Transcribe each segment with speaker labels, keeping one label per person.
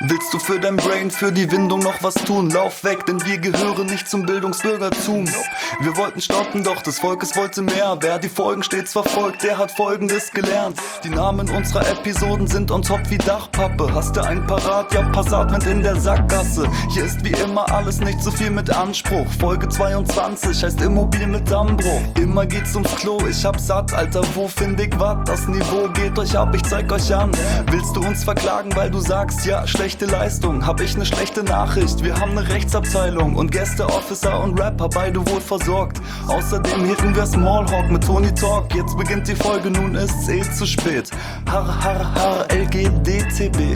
Speaker 1: Willst du für dein Brain, für die Windung noch was tun? Lauf weg, denn wir gehören nicht zum Bildungsbürgertum. Wir wollten stoppen, doch des Volkes wollte mehr. Wer die Folgen stets verfolgt, der hat Folgendes gelernt. Die Namen unserer Episoden sind on top wie Dachpappe. Hast du einen parat? Ja, Passatwind in der Sackgasse. Hier ist wie immer alles nicht so viel mit Anspruch. Folge 22 heißt Immobil mit Dammbruch. Immer geht's ums Klo, ich hab satt, Alter, wo find ich wat? Das Niveau geht euch ab, ich zeig euch an. Willst du uns verklagen, weil du sagst, ja, schlechte Leistung? Hab ich ne schlechte Nachricht, wir haben ne Rechtsabteilung und Gäste, Officer und Rapper, beide wohl versorgt. Außerdem hielten wir Smallhawk mit Tony Talk. Jetzt beginnt die Folge, nun ist's zu spät. Har, har, har, LGDTB.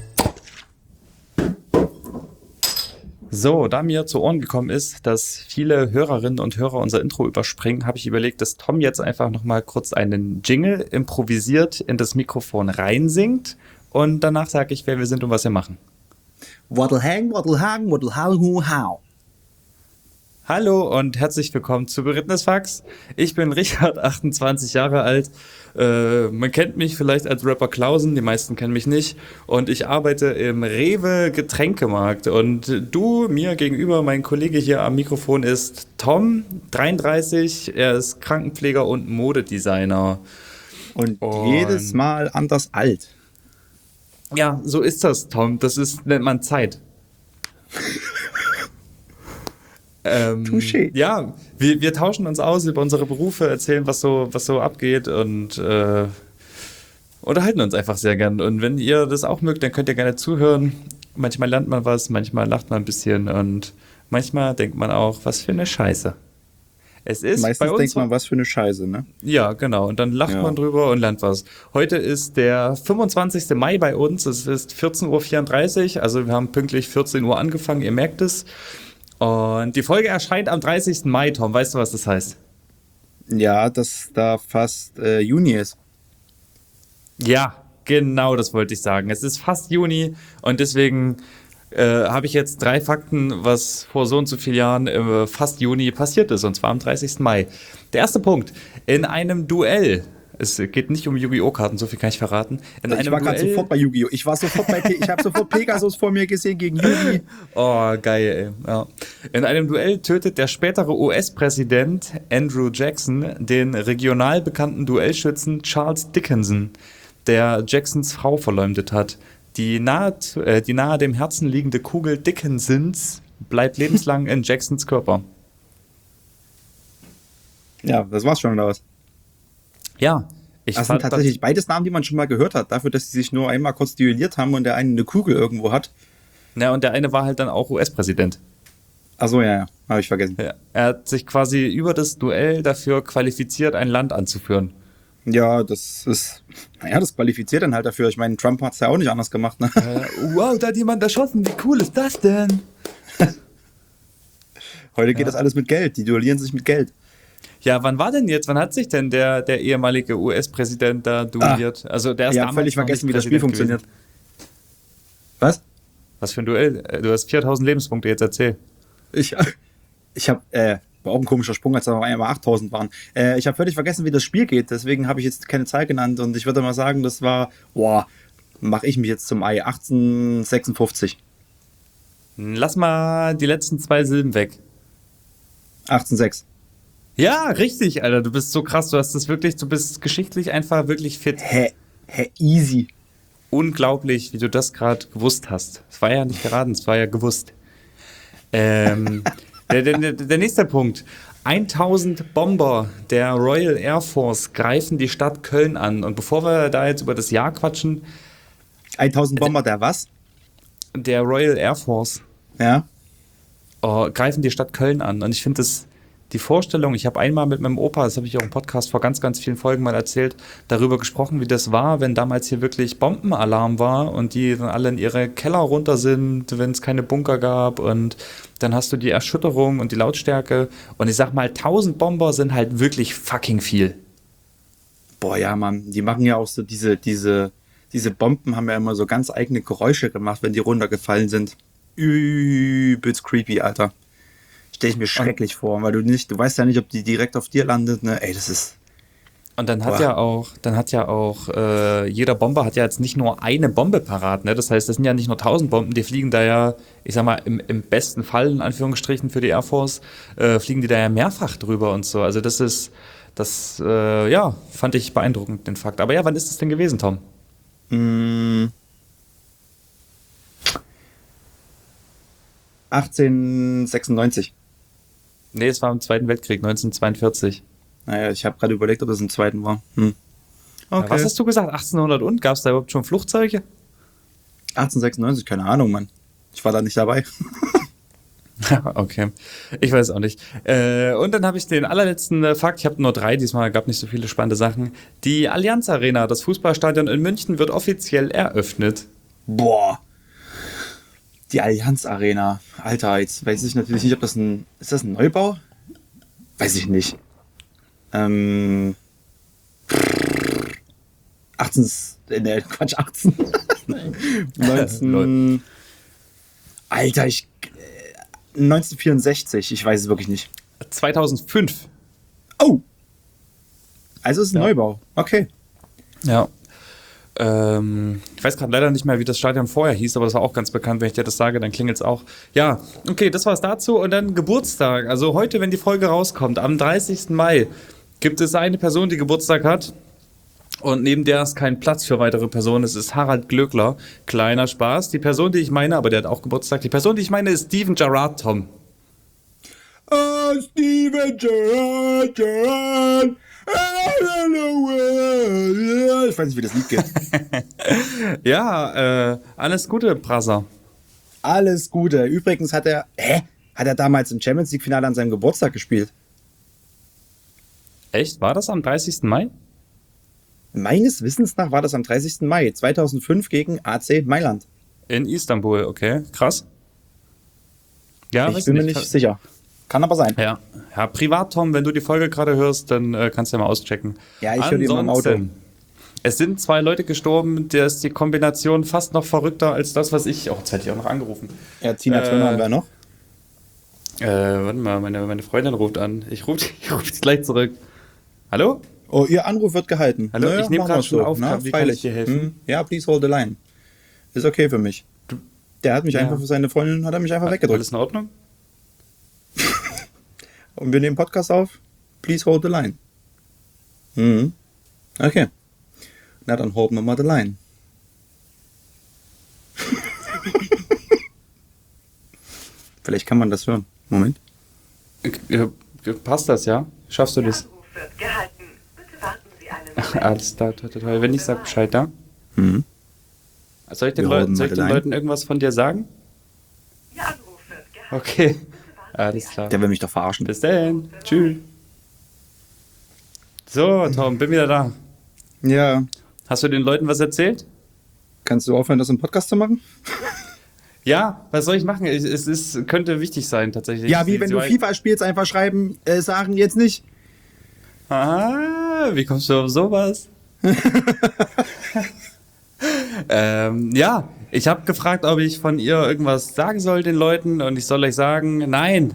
Speaker 2: So, da mir zu Ohren gekommen ist, dass viele Hörerinnen und Hörer unser Intro überspringen, habe ich überlegt, dass Tom jetzt einfach nochmal kurz einen Jingle improvisiert in das Mikrofon reinsingt und danach sage ich, wer wir sind und was wir machen.
Speaker 3: Waddle hang, hu how.
Speaker 2: Hallo und herzlich willkommen zu Berittenes Fax. Ich bin Richard, 28 Jahre alt. Man kennt mich vielleicht als Rapper Klausen, die meisten kennen mich nicht. Und ich arbeite im Rewe Getränkemarkt. Und du, mir gegenüber, mein Kollege hier am Mikrofon ist Tom, 33. Er ist Krankenpfleger und Modedesigner.
Speaker 3: Und jedes Mal anders alt.
Speaker 2: Ja, so ist das, Tom. Nennt man Zeit.
Speaker 3: Touché.
Speaker 2: Ja, wir tauschen uns aus über unsere Berufe, erzählen, was so abgeht und unterhalten uns einfach sehr gern. Und wenn ihr das auch mögt, dann könnt ihr gerne zuhören. Manchmal lernt man was, manchmal lacht man ein bisschen und manchmal denkt man auch, was für eine Scheiße. Es ist
Speaker 3: Meistens
Speaker 2: bei uns
Speaker 3: denkt man, was für eine Scheiße, ne?
Speaker 2: Ja, genau. Und dann lacht man drüber und lernt was. Heute ist der 25. Mai bei uns. Es ist 14.34 Uhr. Also wir haben pünktlich 14 Uhr angefangen. Ihr merkt es. Und die Folge erscheint am 30. Mai, Tom. Weißt du, was das heißt?
Speaker 3: Ja, dass da fast Juni ist.
Speaker 2: Ja, genau, das wollte ich sagen. Es ist fast Juni und deswegen habe ich jetzt 3 Fakten, was vor so und so vielen Jahren fast Juni passiert ist, und zwar am 30. Mai. Der erste Punkt. In einem Duell, es geht nicht um Yu-Gi-Oh! Karten, so viel kann ich verraten.
Speaker 3: Ich war gerade sofort bei Yu-Gi-Oh! Ich habe sofort Pegasus vor mir gesehen gegen Yugi.
Speaker 2: Oh, geil, ey. Ja. In einem Duell tötet der spätere US-Präsident Andrew Jackson den regional bekannten Duellschützen Charles Dickinson, der Jacksons Frau verleumdet hat. Die nahe dem Herzen liegende Kugel Dickinsons bleibt lebenslang in Jacksons Körper.
Speaker 3: Ja, das war's schon, oder was?
Speaker 2: Ja.
Speaker 3: Das sind tatsächlich beides Namen, die man schon mal gehört hat, dafür, dass sie sich nur einmal kurz duelliert haben und der eine Kugel irgendwo hat.
Speaker 2: Ja, und der eine war halt dann auch US-Präsident.
Speaker 3: Achso, ja, habe ich vergessen.
Speaker 2: Ja, er hat sich quasi über das Duell dafür qualifiziert, ein Land anzuführen.
Speaker 3: Ja, das qualifiziert dann halt dafür. Ich meine, Trump hat es ja auch nicht anders gemacht, ne?
Speaker 2: Wow, da hat jemand erschossen, wie cool ist das denn?
Speaker 3: Heute geht das alles mit Geld, die duellieren sich mit Geld.
Speaker 2: Ja, wann hat sich denn der ehemalige US-Präsident da duelliert? Also der ist
Speaker 3: damals völlig vergessen, wie das Spiel funktioniert. Was?
Speaker 2: Was für ein Duell? Du hast 4000 Lebenspunkte, jetzt erzähl.
Speaker 3: Ich habe war auch ein komischer Sprung, als da einmal 8000 waren. Ich habe völlig vergessen, wie das Spiel geht, deswegen habe ich jetzt keine Zahl genannt und ich würde mal sagen, das war, mache ich mich jetzt zum Ei, 1856.
Speaker 2: Lass mal die letzten 2 Silben weg.
Speaker 3: 1806.
Speaker 2: Ja, richtig, Alter, du bist so krass, du bist geschichtlich einfach wirklich fit.
Speaker 3: Easy.
Speaker 2: Unglaublich, wie du das gerade gewusst hast. Es war ja nicht geraten, es war ja gewusst. Der nächste Punkt. 1000 Bomber der Royal Air Force greifen die Stadt Köln an. Und bevor wir da jetzt über das Jahr quatschen.
Speaker 3: 1000 Bomber der was?
Speaker 2: Der Royal Air Force.
Speaker 3: Ja.
Speaker 2: Greifen die Stadt Köln an. Und ich finde die Vorstellung, ich habe einmal mit meinem Opa, das habe ich auch im Podcast vor ganz, ganz vielen Folgen mal erzählt, darüber gesprochen, wie das war, wenn damals hier wirklich Bombenalarm war und die dann alle in ihre Keller runter sind, wenn es keine Bunker gab, und dann hast du die Erschütterung und die Lautstärke, und ich sag mal, 1000 Bomber sind halt wirklich fucking viel.
Speaker 3: Boah, ja, Mann, die machen ja auch so diese Bomben haben ja immer so ganz eigene Geräusche gemacht, wenn die runtergefallen sind. Übelst creepy, Alter. Stell ich mir schrecklich vor, weil du weißt ja nicht, ob die direkt auf dir landet, ne? Ey, das ist...
Speaker 2: Und dann hat
Speaker 3: Boah.
Speaker 2: ja auch, jeder Bomber hat ja jetzt nicht nur eine Bombe parat, ne? Das heißt, das sind ja nicht nur 1000 Bomben, die fliegen da ja, ich sag mal, im besten Fall, in Anführungsstrichen, für die Air Force, fliegen die da ja mehrfach drüber und so. Also ja, fand ich beeindruckend, den Fakt. Aber ja, wann ist das denn gewesen, Tom?
Speaker 3: Mm, 1896.
Speaker 2: Nee, es war im Zweiten Weltkrieg, 1942.
Speaker 3: Naja, ich habe gerade überlegt, ob das im zweiten war.
Speaker 2: Was
Speaker 3: Okay.
Speaker 2: hast du gesagt? 1800 und? Gab es da überhaupt schon Flugzeuge?
Speaker 3: 1896, keine Ahnung, Mann. Ich war da nicht dabei.
Speaker 2: Okay, ich weiß auch nicht. Und dann habe ich den allerletzten Fakt, ich habe nur 3, diesmal gab nicht so viele spannende Sachen. Die Allianz Arena, das Fußballstadion in München, wird offiziell eröffnet.
Speaker 3: Boah. Die Allianz Arena. Alter, jetzt weiß ich natürlich nicht, ob das ist das ein Neubau? Weiß ich nicht. 18, Quatsch, 18. 19, Alter, 1964, ich weiß es wirklich nicht.
Speaker 2: 2005.
Speaker 3: Oh! Also es ist ein
Speaker 2: Ja.
Speaker 3: Neubau. Okay.
Speaker 2: Ja. Ich weiß gerade leider nicht mehr, wie das Stadion vorher hieß, aber das war auch ganz bekannt. Wenn ich dir das sage, dann klingelt es auch. Ja, okay, das war's dazu. Und dann Geburtstag. Also heute, wenn die Folge rauskommt, am 30. Mai, gibt es eine Person, die Geburtstag hat. Und neben der ist kein Platz für weitere Personen. Es ist Harald Glöckler. Kleiner Spaß. Die Person, die ich meine, aber der hat auch Geburtstag. Die Person, die ich meine, ist Steven Gerrard, Tom.
Speaker 3: Steven Gerrard. Ich weiß nicht, wie das Lied geht.
Speaker 2: Ja, alles Gute, Brasser.
Speaker 3: Alles Gute. Übrigens hat er damals im Champions League Finale an seinem Geburtstag gespielt?
Speaker 2: Echt? War das am 30. Mai?
Speaker 3: Meines Wissens nach war das am 30. Mai 2005 gegen AC Mailand.
Speaker 2: In Istanbul, okay. Krass. Ja,
Speaker 3: Ich
Speaker 2: weiß
Speaker 3: bin mir nicht sicher. Kann aber sein.
Speaker 2: Ja, privat, Tom, wenn du die Folge gerade hörst, dann kannst du ja mal auschecken.
Speaker 3: Ja, ich höre die immer im Auto.
Speaker 2: Ansonsten, es sind 2 Leute gestorben, der ist die Kombination fast noch verrückter als das, was ich... Oh, jetzt hätte ich auch noch angerufen.
Speaker 3: Ja, Tina Turner haben wir noch.
Speaker 2: Warte mal, meine Freundin ruft an. Ich ruf dich gleich zurück. Hallo?
Speaker 3: Oh, Ihr Anruf wird gehalten.
Speaker 2: Hallo, ich nehme
Speaker 3: machen
Speaker 2: gerade
Speaker 3: wir's
Speaker 2: schon
Speaker 3: so.
Speaker 2: auf.
Speaker 3: Na,
Speaker 2: Wie kann ich dir helfen?
Speaker 3: Ja, please hold the line. Ist okay für mich. Der hat mich
Speaker 2: Ja.
Speaker 3: einfach für seine Freundin, hat er mich einfach weggedrückt.
Speaker 2: Alles in Ordnung?
Speaker 3: Und wir nehmen Podcast auf. Please hold the line. Okay. Na, dann halten wir mal the line. Vielleicht kann man das hören. Moment.
Speaker 2: Passt das, ja? Schaffst du das?
Speaker 4: Anruf wird gehalten. Bitte warten Sie einen Moment.
Speaker 2: Alles klar, toll. Wenn nicht, sag Bescheid, ja? Soll ich den,
Speaker 3: Wir halten mal the line.
Speaker 2: Leuten irgendwas von dir sagen?
Speaker 4: Ihr Anruf wird gehalten.
Speaker 2: Okay. Alles klar.
Speaker 3: Der will mich doch verarschen.
Speaker 2: Bis dann. Tschüss. So, Tom, bin wieder da.
Speaker 3: Ja.
Speaker 2: Hast du den Leuten was erzählt?
Speaker 3: Kannst du aufhören, das im Podcast zu machen?
Speaker 2: Ja, was soll ich machen? Könnte wichtig sein, tatsächlich.
Speaker 3: Ja, wie wenn du FIFA spielst, einfach schreiben, sagen jetzt nicht.
Speaker 2: Ah, wie kommst du auf sowas? Ja, ich habe gefragt, ob ich von ihr irgendwas sagen soll den Leuten und ich soll euch sagen, nein.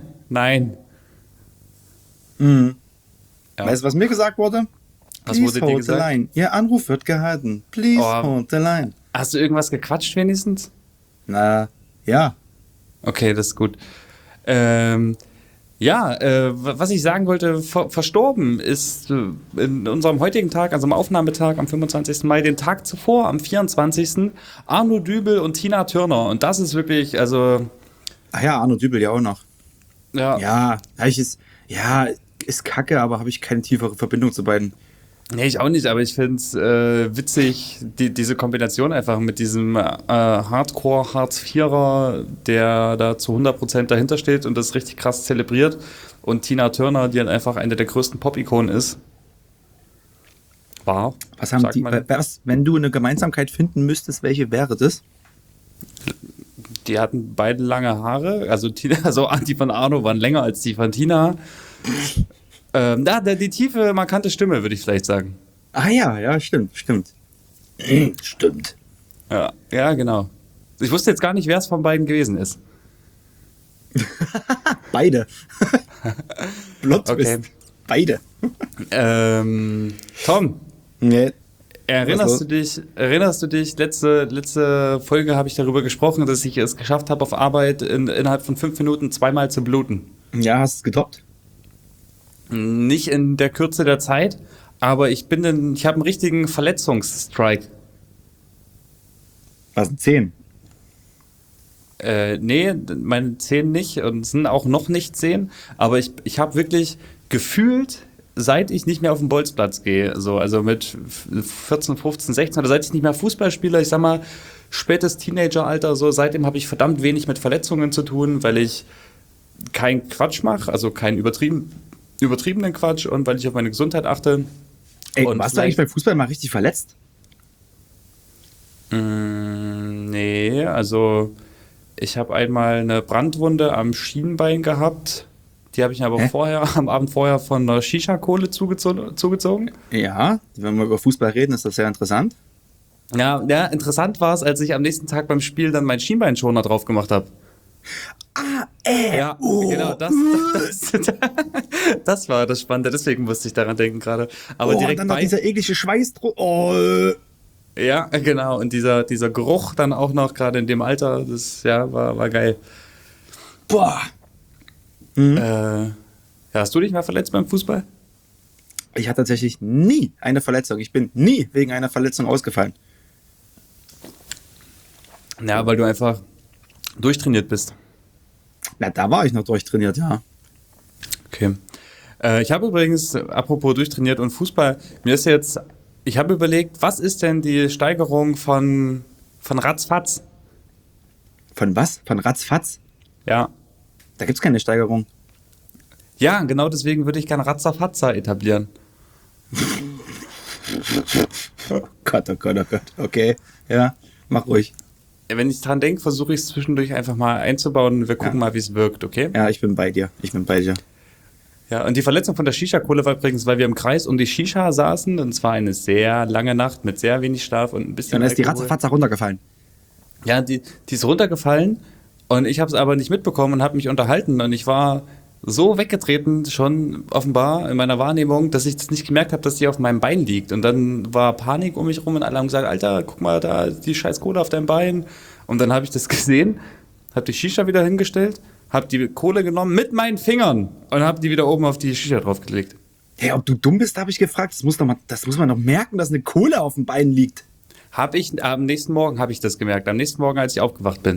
Speaker 2: Ja.
Speaker 3: Weißt du, was mir gesagt wurde?
Speaker 2: Was
Speaker 3: Please
Speaker 2: wurde dir
Speaker 3: hold
Speaker 2: gesagt?
Speaker 3: the line. Ihr Anruf wird gehalten. Please
Speaker 2: Oh.
Speaker 3: hold the line.
Speaker 2: Hast du irgendwas gequatscht wenigstens?
Speaker 3: Na, ja.
Speaker 2: Okay, das ist gut. Was ich sagen wollte, verstorben ist in unserem heutigen Tag, also am Aufnahmetag am 25. Mai, den Tag zuvor, am 24. Arno Dübel und Tina Turner. Und das ist wirklich, also...
Speaker 3: Ach ja, Arno Dübel ja auch noch.
Speaker 2: Ja,
Speaker 3: Ja, ist kacke, aber habe ich keine tiefere Verbindung zu beiden.
Speaker 2: nee, ich auch nicht, aber ich finde es witzig, diese Kombination einfach mit diesem Hardcore-Hartz-Vierer, der da zu 100% dahinter steht und das richtig krass zelebriert. Und Tina Turner, die dann einfach eine der größten Pop-Ikonen ist. War.
Speaker 3: Was haben
Speaker 2: sagt
Speaker 3: die,
Speaker 2: man.
Speaker 3: wenn du eine Gemeinsamkeit finden müsstest, welche wäre das?
Speaker 2: Die hatten beide lange Haare. Also die von Arno waren länger als die von Tina. Die tiefe, markante Stimme, würde ich vielleicht sagen.
Speaker 3: Ah ja, stimmt. Stimmt.
Speaker 2: Ja, genau. Ich wusste jetzt gar nicht, wer es von beiden gewesen ist.
Speaker 3: Beide. Plot
Speaker 2: Okay.
Speaker 3: Twist. Beide.
Speaker 2: Tom,
Speaker 3: Nee.
Speaker 2: erinnerst du dich, letzte Folge habe ich darüber gesprochen, dass ich es geschafft habe, auf Arbeit innerhalb von 5 Minuten zweimal zu bluten.
Speaker 3: Ja, hast du es getoppt?
Speaker 2: Nicht in der Kürze der Zeit, aber ich habe einen richtigen Verletzungsstrike.
Speaker 3: Was, ein 10?
Speaker 2: Nee, meine Zehen nicht und sind auch noch nicht Zehen, aber ich habe wirklich gefühlt, seit ich nicht mehr auf den Bolzplatz gehe, so, also mit 14, 15, 16 oder seit ich nicht mehr Fußball spiele, ich sag mal, spätes Teenageralter, so, seitdem habe ich verdammt wenig mit Verletzungen zu tun, weil ich keinen Quatsch mache, also keinen übertriebenen Quatsch und weil ich auf meine Gesundheit achte.
Speaker 3: Ey,
Speaker 2: Und
Speaker 3: warst du eigentlich beim Fußball mal richtig verletzt?
Speaker 2: Nee, also ich habe einmal eine Brandwunde am Schienbein gehabt. Die habe ich mir aber am Abend vorher von einer Shisha-Kohle zugezogen.
Speaker 3: Ja, wenn wir über Fußball reden, ist das sehr interessant.
Speaker 2: Ja, interessant war es, als ich am nächsten Tag beim Spiel dann meinen Schienbeinschoner drauf gemacht habe. Ja, genau, das war das Spannende, deswegen musste ich daran denken gerade. Aber direkt
Speaker 3: dann noch dieser eklige Schweißdruck.
Speaker 2: Ja, genau, und dieser Geruch dann auch noch, gerade in dem Alter, das war geil.
Speaker 3: Boah.
Speaker 2: Hast du dich mal verletzt beim Fußball?
Speaker 3: Ich hatte tatsächlich nie eine Verletzung. Ich bin nie wegen einer Verletzung ausgefallen.
Speaker 2: Ja, weil du einfach durchtrainiert bist.
Speaker 3: Na, da war ich noch durchtrainiert, ja.
Speaker 2: Okay. Ich habe übrigens, apropos durchtrainiert und Fußball, ich habe überlegt, was ist denn die Steigerung von Ratzfatz?
Speaker 3: Von was? Von Ratzfatz?
Speaker 2: Ja.
Speaker 3: Da gibt's keine Steigerung.
Speaker 2: Ja, genau deswegen würde ich gerne Ratzafatza etablieren.
Speaker 3: Oh Gott, oh Gott, oh Gott. Okay, ja, mach ruhig.
Speaker 2: Wenn ich dran denke, versuche ich es zwischendurch einfach mal einzubauen. Wir gucken mal, wie es wirkt, okay?
Speaker 3: Ja, ich bin bei dir.
Speaker 2: Ja, und die Verletzung von der Shisha-Kohle war übrigens, weil wir im Kreis um die Shisha saßen. Und zwar eine sehr lange Nacht mit sehr wenig Schlaf und ein bisschen
Speaker 3: Dann ist die
Speaker 2: Alkohol.
Speaker 3: Ratzefatz runtergefallen.
Speaker 2: Ja, die ist runtergefallen und ich habe es aber nicht mitbekommen und habe mich unterhalten. Und ich war so weggetreten schon offenbar in meiner Wahrnehmung, dass ich das nicht gemerkt habe, dass die auf meinem Bein liegt. Und dann war Panik um mich rum und alle haben gesagt, Alter, guck mal, da ist die scheiß Kohle auf deinem Bein. Und dann habe ich das gesehen, habe die Shisha wieder hingestellt, habe die Kohle genommen mit meinen Fingern und habe die wieder oben auf die Shisha draufgelegt.
Speaker 3: Hey, ob du dumm bist, habe ich gefragt. Das muss man doch merken, dass eine Kohle auf dem Bein liegt.
Speaker 2: Am nächsten Morgen habe ich das gemerkt. Am nächsten Morgen, als ich aufgewacht bin.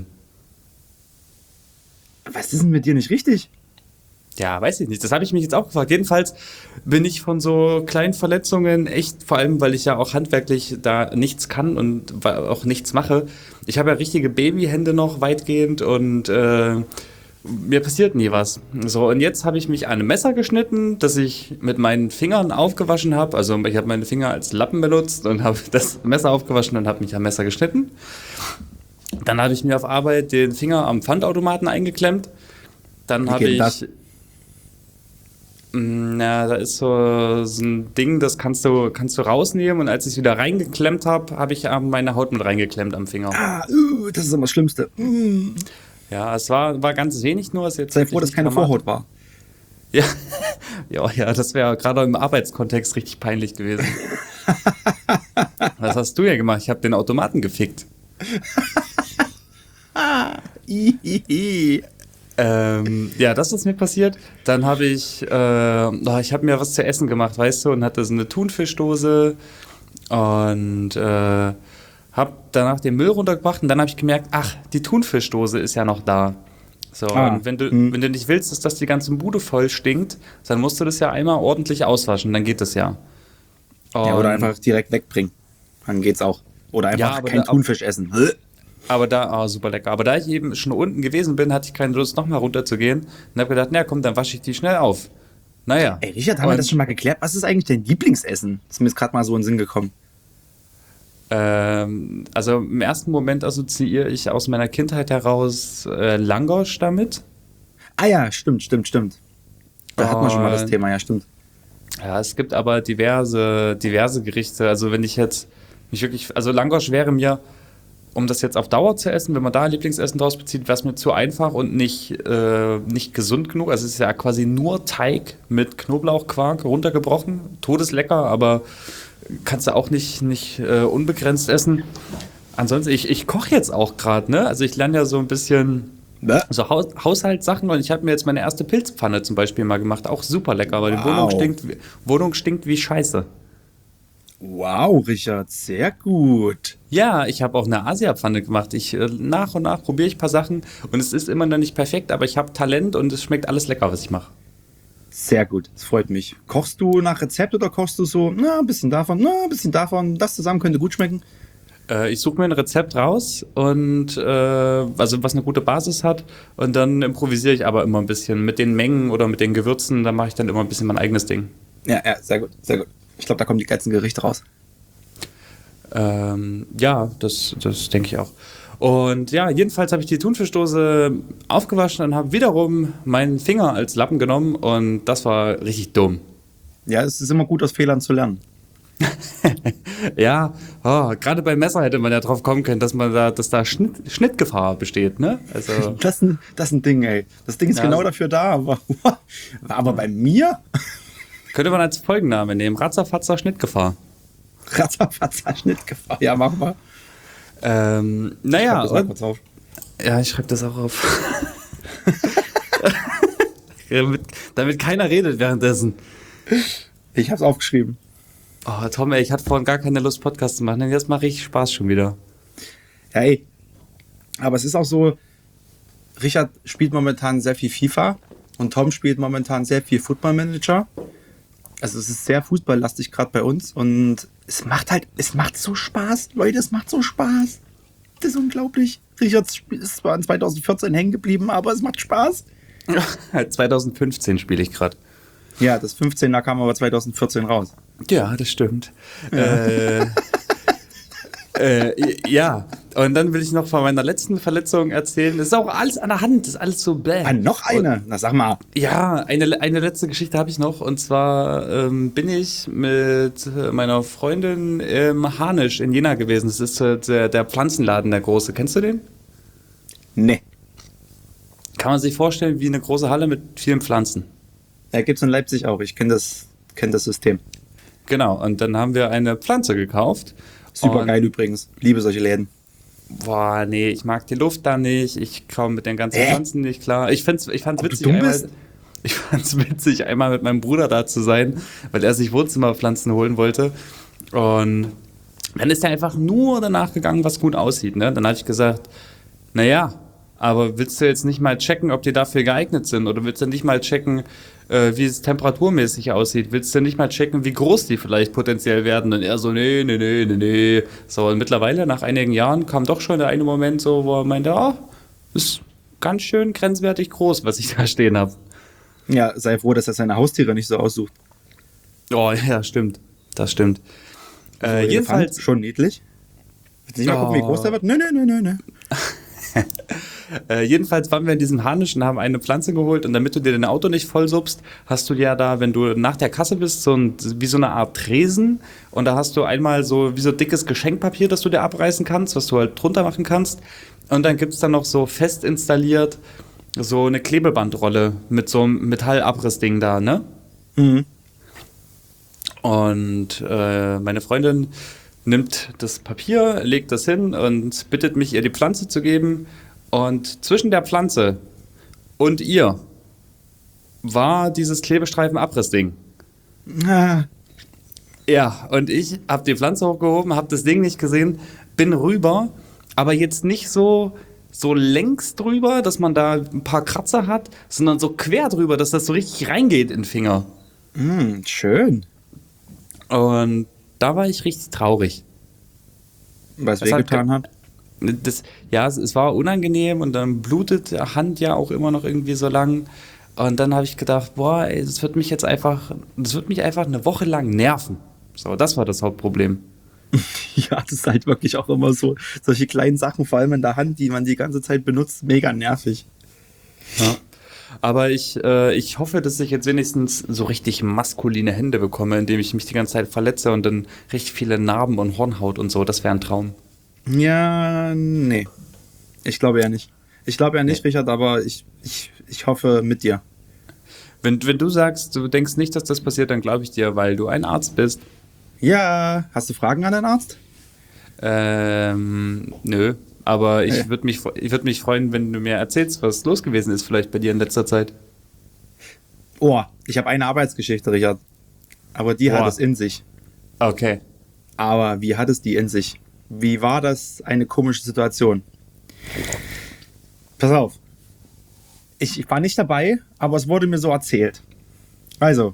Speaker 3: Was ist denn mit dir nicht richtig?
Speaker 2: Ja, weiß ich nicht. Das habe ich mich jetzt auch gefragt. Jedenfalls bin ich von so kleinen Verletzungen echt, vor allem, weil ich ja auch handwerklich da nichts kann und auch nichts mache. Ich habe ja richtige Babyhände noch weitgehend und mir passiert nie was. So, und jetzt habe ich mich an einem Messer geschnitten, das ich mit meinen Fingern aufgewaschen habe. Also ich habe meine Finger als Lappen benutzt und habe das Messer aufgewaschen und habe mich am Messer geschnitten. Dann habe ich mir auf Arbeit den Finger am Pfandautomaten eingeklemmt. Dann habe ich... Das? Na, da ist so ein Ding, das kannst du rausnehmen und als ich es wieder reingeklemmt habe, habe ich meine Haut mit reingeklemmt am Finger.
Speaker 3: Das ist immer das Schlimmste.
Speaker 2: Ja, es war ganz wenig nur.
Speaker 3: Sei froh, dass keine Vorhaut war.
Speaker 2: Ja, ja, das wäre gerade im Arbeitskontext richtig peinlich gewesen. Was hast du ja gemacht? Ich habe den Automaten gefickt. Ja, das ist mir passiert. Dann habe ich habe mir was zu essen gemacht, weißt du, und hatte so eine Thunfischdose und habe danach den Müll runtergebracht und dann habe ich gemerkt, ach, die Thunfischdose ist ja noch da. So, und wenn du nicht willst, dass die ganze Bude voll stinkt, dann musst du das ja einmal ordentlich auswaschen, dann geht das ja.
Speaker 3: Ja, oder einfach direkt wegbringen. Dann geht's auch. Oder einfach kein Thunfisch essen.
Speaker 2: Aber super lecker. Aber da ich eben schon unten gewesen bin, hatte ich keine Lust, nochmal runterzugehen. Und habe gedacht, na komm, dann wasche ich die schnell auf. Naja.
Speaker 3: Ey, Richard, haben wir das schon mal geklärt? Was ist eigentlich dein Lieblingsessen? Das ist mir jetzt gerade mal so in den Sinn gekommen.
Speaker 2: Also im ersten Moment assoziiere ich aus meiner Kindheit heraus Langosch damit.
Speaker 3: Ah ja, stimmt. Da hatten wir schon mal das Thema, ja, stimmt.
Speaker 2: Ja, es gibt aber diverse Gerichte. Also wenn ich jetzt mich wirklich, also Langosch wäre mir um das jetzt auf Dauer zu essen, wenn man da ein Lieblingsessen draus bezieht, wäre es mir zu einfach und nicht gesund genug. Also es ist ja quasi nur Teig mit Knoblauchquark runtergebrochen. Todeslecker, aber kannst du auch nicht unbegrenzt essen. Ansonsten, ich koche jetzt auch gerade, ne? Also ich lerne ja so ein bisschen so Haushaltssachen und ich habe mir jetzt meine erste Pilzpfanne zum Beispiel mal gemacht. Auch super lecker, aber die Wohnung stinkt wie Scheiße.
Speaker 3: Wow, Richard, sehr gut.
Speaker 2: Ja, ich habe auch eine Asia-Pfanne gemacht. Nach und nach probiere ich ein paar Sachen und es ist immer noch nicht perfekt, aber ich habe Talent und es schmeckt alles lecker, was ich mache.
Speaker 3: Sehr gut, das freut mich. Kochst du nach Rezept oder kochst du so, ein bisschen davon, ein bisschen davon, das zusammen könnte gut schmecken?
Speaker 2: Ich suche mir ein Rezept raus und also was eine gute Basis hat und dann improvisiere ich aber immer ein bisschen mit den Mengen oder mit den Gewürzen, da mache ich dann immer ein bisschen mein eigenes Ding.
Speaker 3: Ja, sehr gut, sehr gut. Ich glaube, da kommen die ganzen Gerichte raus.
Speaker 2: Ja, das denke ich auch. Und ja, jedenfalls habe ich die Thunfischdose aufgewaschen und habe wiederum meinen Finger als Lappen genommen und das war richtig dumm.
Speaker 3: Ja, es ist immer gut, aus Fehlern zu lernen.
Speaker 2: Ja, gerade beim Messer hätte man ja drauf kommen können, dass da Schnittgefahr besteht, ne? Also
Speaker 3: Das ist ein Ding, ey. Das Ding ist
Speaker 2: Ja.
Speaker 3: genau dafür da, aber bei mir?
Speaker 2: könnte man als Folgenname nehmen, Ratzafatzer Schnittgefahr.
Speaker 3: Ratzafatzer Schnittgefahr. Ja, mach mal.
Speaker 2: Naja,
Speaker 3: Das mal kurz auf.
Speaker 2: ja, ich schreibe das auch auf. damit keiner redet währenddessen.
Speaker 3: Ich hab's aufgeschrieben.
Speaker 2: Oh, Tom, ey, ich hatte vorhin gar keine Lust, Podcast zu machen, denn jetzt mache ich Spaß schon wieder.
Speaker 3: Ja, ey. Aber es ist auch so, Richard spielt momentan sehr viel FIFA und Tom spielt momentan sehr viel Football Manager. Also es ist sehr fußballlastig gerade bei uns und es macht so Spaß, Leute, es macht so Spaß. Das ist unglaublich. Richard ist zwar in 2014 hängen geblieben, aber es macht Spaß.
Speaker 2: 2015 spiele ich gerade.
Speaker 3: Ja, das 15er kam aber 2014 raus.
Speaker 2: Ja, das stimmt. Ja, und dann will ich noch von meiner letzten Verletzung erzählen. Das ist auch alles an der Hand, das ist alles so bäh.
Speaker 3: Ah, noch eine? Na, sag mal.
Speaker 2: Ja, eine letzte Geschichte habe ich noch. Und zwar bin ich mit meiner Freundin im Harnisch in Jena gewesen. Das ist der Pflanzenladen, der große. Kennst du den?
Speaker 3: Nee.
Speaker 2: Kann man sich vorstellen wie eine große Halle mit vielen Pflanzen.
Speaker 3: Ja, gibt's in Leipzig auch. Ich kenn das System.
Speaker 2: Genau, und dann haben wir eine Pflanze gekauft.
Speaker 3: Super
Speaker 2: Und-
Speaker 3: geil übrigens. Liebe solche Läden.
Speaker 2: Boah, nee, ich mag die Luft da nicht. Ich komme mit den ganzen Pflanzen nicht klar. Ich fand's
Speaker 3: du
Speaker 2: witzig,
Speaker 3: dumm bist?
Speaker 2: ich fand's witzig, einmal mit meinem Bruder da zu sein, weil er sich Wohnzimmerpflanzen holen wollte. Und dann ist er einfach nur danach gegangen, was gut aussieht. Ne? Dann habe ich gesagt, naja, aber willst du jetzt nicht mal checken, ob die dafür geeignet sind? Oder willst du nicht mal checken, wie es temperaturmäßig aussieht? Willst du nicht mal checken, wie groß die vielleicht potenziell werden? Und er so, nee. So, und mittlerweile, nach einigen Jahren, kam doch schon der eine Moment so, wo er meinte, ist ganz schön grenzwertig groß, was ich da stehen habe.
Speaker 3: Ja, sei froh, dass er seine Haustiere nicht so aussucht.
Speaker 2: Oh, ja, stimmt. Das stimmt.
Speaker 3: Elefant,
Speaker 2: Jedenfalls,
Speaker 3: schon niedlich. Willst du nicht mal gucken, wie groß der wird? Nö.
Speaker 2: Jedenfalls waren wir in diesem Harnisch und haben eine Pflanze geholt und damit du dir dein Auto nicht vollsuppst, hast du ja da, wenn du nach der Kasse bist, wie so eine Art Tresen und da hast du einmal so wie so dickes Geschenkpapier, das du dir abreißen kannst, was du halt drunter machen kannst und dann gibt es dann noch so fest installiert so eine Klebebandrolle mit so einem Metallabrissding da, ne?
Speaker 3: Mhm.
Speaker 2: Und meine Freundin nimmt das Papier, legt das hin und bittet mich, ihr die Pflanze zu geben. Und zwischen der Pflanze und ihr war dieses Klebestreifen-Abrissding.
Speaker 3: Ah,
Speaker 2: Ja, und ich habe die Pflanze hochgehoben, habe das Ding nicht gesehen, bin rüber, aber jetzt nicht so längs drüber, dass man da ein paar Kratzer hat, sondern so quer drüber, dass das so richtig reingeht in den Finger.
Speaker 3: schön.
Speaker 2: Und da war ich richtig traurig.
Speaker 3: Was
Speaker 2: Das hat
Speaker 3: wehgetan hat.
Speaker 2: Es war unangenehm und dann blutet die Hand ja auch immer noch irgendwie so lang. Und dann habe ich gedacht, boah, ey, das wird mich einfach eine Woche lang nerven. So, das war das Hauptproblem.
Speaker 3: Ja, das ist halt wirklich auch immer so. Solche kleinen Sachen, vor allem in der Hand, die man die ganze Zeit benutzt, mega nervig.
Speaker 2: Ja. Aber ich hoffe, dass ich jetzt wenigstens so richtig maskuline Hände bekomme, indem ich mich die ganze Zeit verletze und dann richtig viele Narben und Hornhaut und so. Das wäre ein Traum.
Speaker 3: Ja, nee. Ich glaube ja nicht. Ich glaube ja nicht, Richard, aber ich hoffe mit dir.
Speaker 2: Wenn du sagst, du denkst nicht, dass das passiert, dann glaube ich dir, weil du ein Arzt bist.
Speaker 3: Ja, hast du Fragen an den Arzt?
Speaker 2: Nö. Aber ich würde mich freuen, wenn du mir erzählst, was los gewesen ist, vielleicht bei dir in letzter Zeit.
Speaker 3: Oh, ich habe eine Arbeitsgeschichte, Richard. Aber die hat es in sich.
Speaker 2: Okay.
Speaker 3: Aber wie hat es die in sich? Wie war das eine komische Situation? Pass auf. Ich war nicht dabei, aber es wurde mir so erzählt. Also,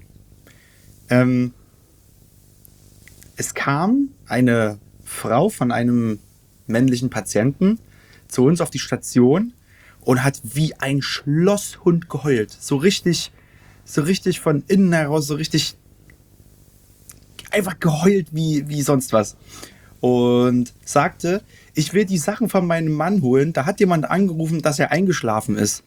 Speaker 3: es kam eine Frau von einem männlichen Patienten zu uns auf die Station und hat wie ein Schlosshund geheult. So richtig von innen heraus, so richtig einfach geheult wie sonst was. Und sagte, ich will die Sachen von meinem Mann holen. Da hat jemand angerufen, dass er eingeschlafen ist.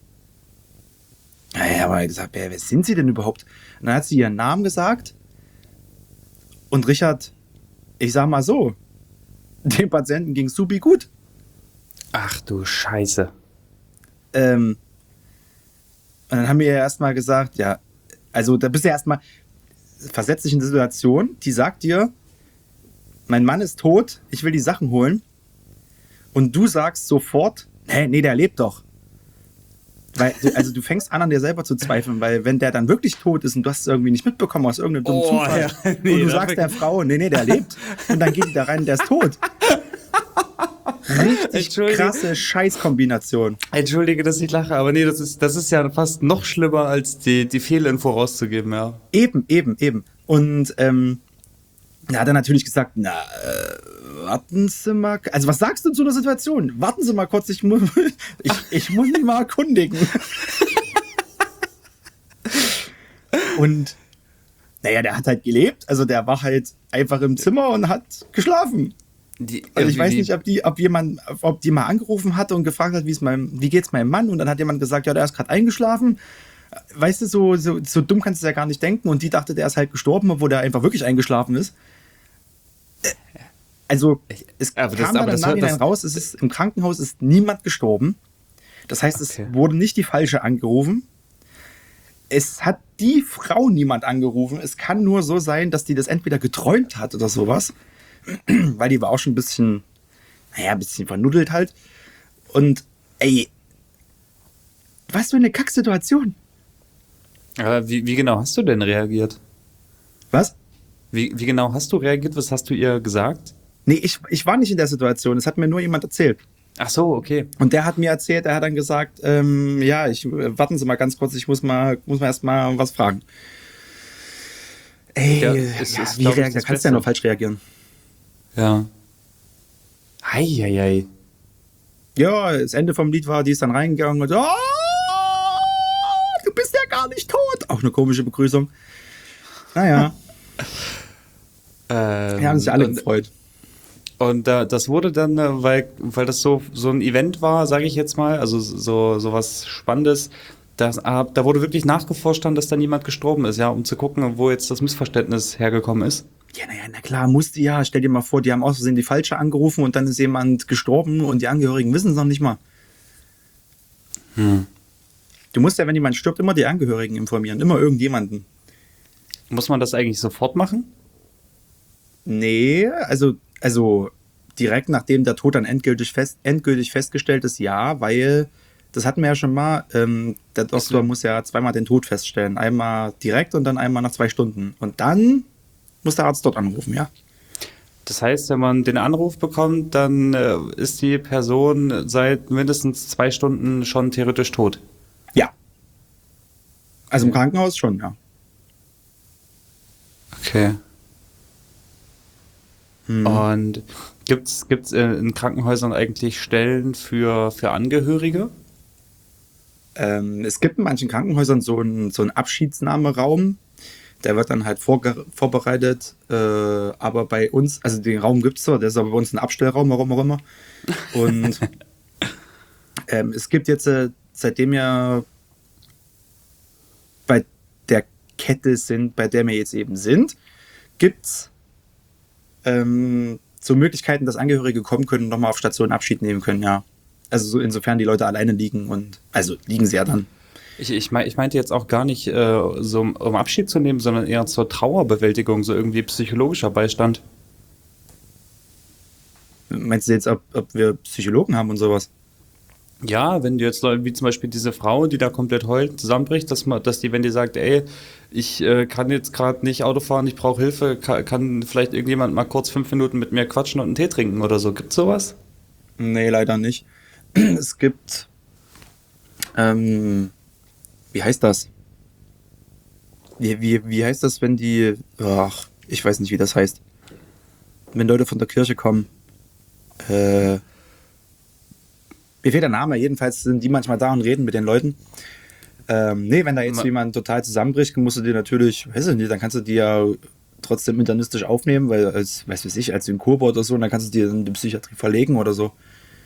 Speaker 3: Naja, aber ich gesagt, wer sind Sie denn überhaupt? Und dann hat sie ihren Namen gesagt. Und Richard, ich sag mal so, dem Patienten ging es supi gut.
Speaker 2: Ach du Scheiße.
Speaker 3: Und dann haben wir ja erstmal gesagt, ja, also da bist du ja erstmal, versetz dich in die Situation, die sagt dir, mein Mann ist tot, ich will die Sachen holen. Und du sagst sofort, nee, der lebt doch. Weil, also du fängst an dir selber zu zweifeln, weil wenn der dann wirklich tot ist und du hast es irgendwie nicht mitbekommen aus irgendeinem dummen Zufall
Speaker 2: ja. Nee,
Speaker 3: und du sagst der Frau, nee, der lebt und dann geht die da rein, der ist tot. Richtig krasse Scheißkombination.
Speaker 2: Entschuldige, dass ich lache, aber nee, das ist ja fast noch schlimmer, als die Fehlinfo rauszugeben, ja.
Speaker 3: Eben. Und da hat er natürlich gesagt, warten Sie mal. Also was sagst du zu der Situation? Warten Sie mal kurz, ich muss mich mal erkundigen. Und naja, der hat halt gelebt. Also der war halt einfach im Zimmer und hat geschlafen. Also ich weiß nicht, ob die mal angerufen hatte und gefragt hat, wie geht's meinem Mann? Und dann hat jemand gesagt, ja, der ist gerade eingeschlafen. Weißt du, so dumm kannst du ja gar nicht denken. Und die dachte, der ist halt gestorben, obwohl der einfach wirklich eingeschlafen ist. Also, es kam dann im Nachhinein raus, im Krankenhaus ist niemand gestorben. Das heißt, es wurde nicht die falsche angerufen. Es hat die Frau niemand angerufen. Es kann nur so sein, dass die das entweder geträumt hat oder sowas. Weil die war auch schon ein bisschen vernudelt halt. Und, ey, was für eine Kacksituation.
Speaker 2: Aber wie genau hast du denn reagiert?
Speaker 3: Was?
Speaker 2: Wie genau hast du reagiert? Was hast du ihr gesagt?
Speaker 3: Nee, ich war nicht in der Situation. Es hat mir nur jemand erzählt.
Speaker 2: Ach so, okay.
Speaker 3: Und der hat mir erzählt, er hat dann gesagt, warten Sie mal ganz kurz, ich muss erst mal was fragen. Ey, wie reagiert? Da kannst du ja nur falsch reagieren.
Speaker 2: Ja. Heieiei.
Speaker 3: Ja, das Ende vom Lied war, die ist dann reingegangen und so, du bist ja gar nicht tot. Auch eine komische Begrüßung. Naja. Wir haben sich alle gefreut.
Speaker 2: Und das wurde dann, weil das so ein Event war, sage ich jetzt mal, also so was Spannendes, da wurde wirklich nachgeforscht dann, dass da niemand gestorben ist, ja, um zu gucken, wo jetzt das Missverständnis hergekommen ist. Ja, na klar, musste ja. Stell dir mal vor, die haben aus Versehen die falsche angerufen und dann ist jemand gestorben und die Angehörigen wissen es noch nicht mal. Du musst ja, wenn jemand stirbt, immer die Angehörigen informieren, immer irgendjemanden. Muss man das eigentlich sofort machen?
Speaker 3: Nee, also direkt nachdem der Tod dann endgültig festgestellt ist, ja, weil, das hatten wir ja schon mal, der Doktor muss ja zweimal den Tod feststellen. Einmal direkt und dann einmal nach 2 Stunden. Und dann muss der Arzt dort anrufen, ja.
Speaker 2: Das heißt, wenn man den Anruf bekommt, dann ist die Person seit mindestens 2 Stunden schon theoretisch tot?
Speaker 3: Ja. Also im Krankenhaus schon, ja.
Speaker 2: Okay. Und gibt's in Krankenhäusern eigentlich Stellen für Angehörige?
Speaker 3: Es gibt in manchen Krankenhäusern so einen Abschiedsnahmeraum. Der wird dann halt vorbereitet. Aber bei uns, also den Raum gibt es zwar, der ist aber bei uns ein Abstellraum, warum auch immer. Und es gibt jetzt, seitdem wir bei der Kette sind, bei der wir jetzt eben sind, gibt es so Möglichkeiten, dass Angehörige kommen können und nochmal auf Station Abschied nehmen können, ja. Also so insofern die Leute alleine liegen also liegen sie ja dann.
Speaker 2: Ich meinte jetzt auch gar nicht so, um Abschied zu nehmen, sondern eher zur Trauerbewältigung, so irgendwie psychologischer Beistand.
Speaker 3: Meinst du jetzt, ob wir Psychologen haben und sowas?
Speaker 2: Ja, wenn du jetzt Leute, wie zum Beispiel diese Frau, die da komplett heulend zusammenbricht, dass die, wenn die sagt, ey, ich kann jetzt gerade nicht Auto fahren, ich brauche Hilfe, kann vielleicht irgendjemand mal kurz 5 Minuten mit mir quatschen und einen Tee trinken oder so. Gibt's sowas?
Speaker 3: Nee, leider nicht. Es gibt, wie heißt das? Wie heißt das, wenn die, ich weiß nicht, wie das heißt. Wenn Leute von der Kirche kommen, mir fehlt der Name, jedenfalls sind die manchmal da und reden mit den Leuten. Nee, wenn da jetzt jemand total zusammenbricht, musst du dir natürlich, weiß ich nicht, dann kannst du die ja trotzdem internistisch aufnehmen, weil als Synkope oder so, und dann kannst du dir in die Psychiatrie verlegen oder so.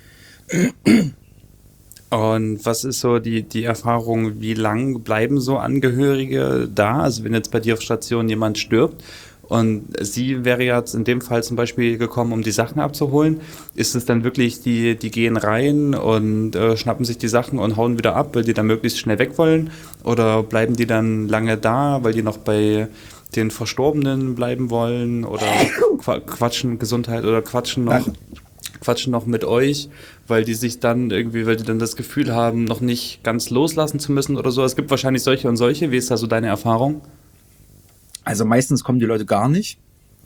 Speaker 2: Und was ist so die Erfahrung, wie lang bleiben so Angehörige da? Also wenn jetzt bei dir auf Station jemand stirbt und sie wäre jetzt in dem Fall zum Beispiel gekommen, um die Sachen abzuholen, ist es dann wirklich, die gehen rein und schnappen sich die Sachen und hauen wieder ab, weil die dann möglichst schnell weg wollen? Oder bleiben die dann lange da, weil die noch bei den Verstorbenen bleiben wollen? Oder quatschen Gesundheit oder quatschen noch mit euch, weil die dann das Gefühl haben, noch nicht ganz loslassen zu müssen oder so. Es gibt wahrscheinlich solche und solche. Wie ist da so deine Erfahrung?
Speaker 3: Also meistens kommen die Leute gar nicht.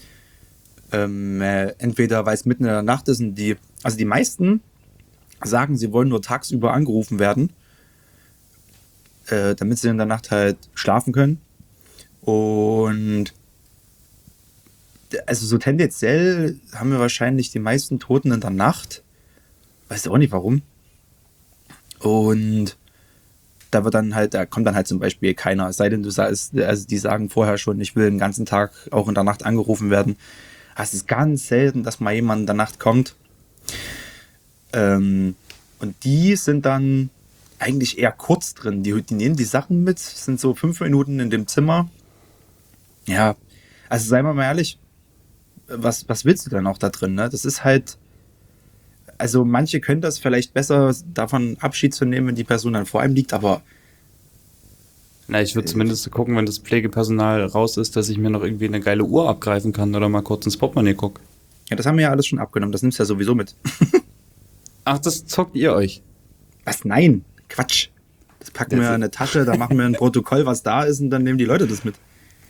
Speaker 3: Entweder weil es mitten in der Nacht ist und die meisten sagen, sie wollen nur tagsüber angerufen werden, damit sie in der Nacht halt schlafen können. Und also so tendenziell haben wir wahrscheinlich die meisten Toten in der Nacht. Weiß auch nicht warum. Und da kommt dann halt zum Beispiel keiner. Es sei denn, du sagst, also die sagen vorher schon, ich will den ganzen Tag auch in der Nacht angerufen werden. Es ist ganz selten, dass mal jemand in der Nacht kommt. Und die sind dann eigentlich eher kurz drin. Die nehmen die Sachen mit, sind so 5 Minuten in dem Zimmer. Ja, also seien wir mal ehrlich, was willst du denn auch da drin? Ne? Das ist halt, also manche können das vielleicht besser, davon Abschied zu nehmen, wenn die Person dann vor einem liegt, aber
Speaker 2: Na, ich würde zumindest gucken, wenn das Pflegepersonal raus ist, dass ich mir noch irgendwie eine geile Uhr abgreifen kann oder mal kurz ins Portemonnaie gucke.
Speaker 3: ja, das haben wir ja alles schon abgenommen, das nimmst du ja sowieso mit.
Speaker 2: Ach, das zockt ihr euch?
Speaker 3: Was? Nein, Quatsch. Das packen wir in eine Tasche, da machen wir ein Protokoll, was da ist, und dann nehmen die Leute das mit.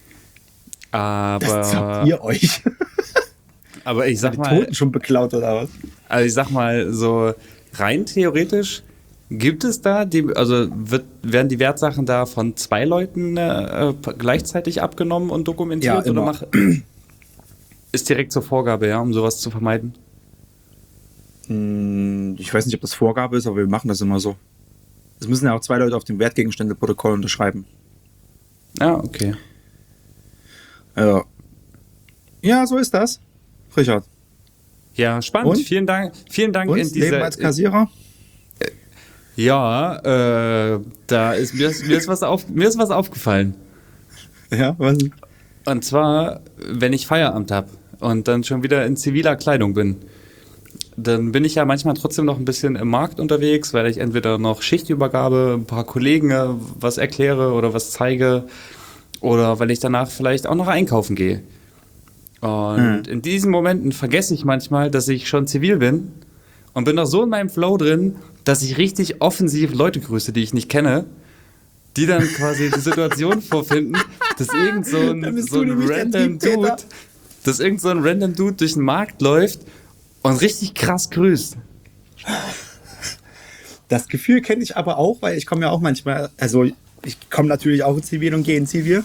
Speaker 3: Das zockt ihr euch.
Speaker 2: Aber ich sag
Speaker 3: Die
Speaker 2: mal,
Speaker 3: Toten schon beklaut oder was?
Speaker 2: also ich sag mal, so rein theoretisch gibt es da, werden die Wertsachen da von 2 Leuten gleichzeitig abgenommen und dokumentiert?
Speaker 3: Ja, immer.
Speaker 2: Oder ist direkt zur Vorgabe, ja, um sowas zu vermeiden?
Speaker 3: Ich weiß nicht, ob das Vorgabe ist, aber wir machen das immer so. Es müssen ja auch 2 Leute auf dem Wertgegenständeprotokoll unterschreiben.
Speaker 2: Ja, okay.
Speaker 3: Ja. Ja, so ist das. Richard.
Speaker 2: Ja, spannend.
Speaker 3: Und?
Speaker 2: Vielen Dank
Speaker 3: Und
Speaker 2: in dieser.
Speaker 3: Leben als Kassierer?
Speaker 2: Ja, da ist mir ist was aufgefallen.
Speaker 3: Ja, was?
Speaker 2: Und zwar, wenn ich Feierabend habe und dann schon wieder in ziviler Kleidung bin, dann bin ich ja manchmal trotzdem noch ein bisschen im Markt unterwegs, weil ich entweder noch Schichtübergabe, ein paar Kollegen was erkläre oder was zeige oder weil ich danach vielleicht auch noch einkaufen gehe. Und in diesen Momenten vergesse ich manchmal, dass ich schon zivil bin und bin noch so in meinem Flow drin, dass ich richtig offensiv Leute grüße, die ich nicht kenne, die dann quasi die Situation vorfinden, dass irgend so ein random Dude durch den Markt läuft und richtig krass grüßt.
Speaker 3: Das Gefühl kenne ich aber auch, weil ich komme ja auch manchmal, also ich komme natürlich auch in Zivil und gehe in Zivil.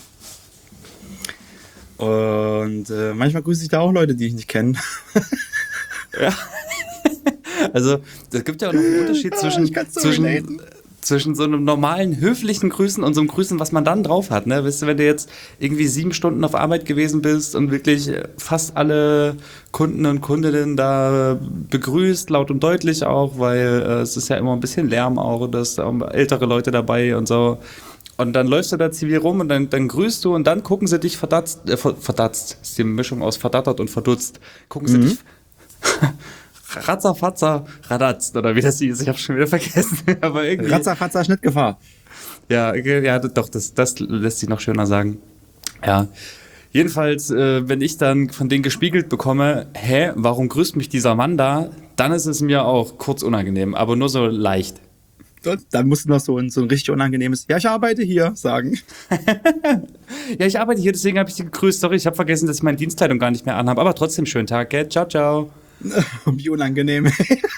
Speaker 3: Und manchmal grüße ich da auch Leute, die ich nicht kenne.
Speaker 2: Ja. Also, es gibt ja auch noch einen Unterschied zwischen so einem normalen, höflichen Grüßen und so einem Grüßen, was man dann drauf hat. Ne? Weißt du, wenn du jetzt irgendwie 7 Stunden auf Arbeit gewesen bist und wirklich fast alle Kunden und Kundinnen da begrüßt, laut und deutlich auch, weil es ist ja immer ein bisschen Lärm auch, da sind ältere Leute dabei und so. Und dann läufst du da zivil rum und dann grüßt du und dann gucken sie dich verdutzt, ist die Mischung aus verdattert und verdutzt, gucken sie dich Ratzer, Radatz, oder wie das hieß, ich habe schon wieder vergessen. Aber irgendwie.
Speaker 3: Ratzer, Schnittgefahr.
Speaker 2: Ja, doch, das lässt sich noch schöner sagen. Ja. Jedenfalls, wenn ich dann von denen gespiegelt bekomme, warum grüßt mich dieser Mann da, dann ist es mir auch kurz unangenehm, aber nur so leicht.
Speaker 3: Dann musst du noch so ein richtig unangenehmes, ja, ich arbeite hier, sagen.
Speaker 2: Ja, ich arbeite hier, deswegen habe ich dich gegrüßt. Sorry, ich habe vergessen, dass ich meine Dienstkleidung gar nicht mehr anhabe, aber trotzdem schönen Tag, gell? Ciao, ciao.
Speaker 3: Wie unangenehm.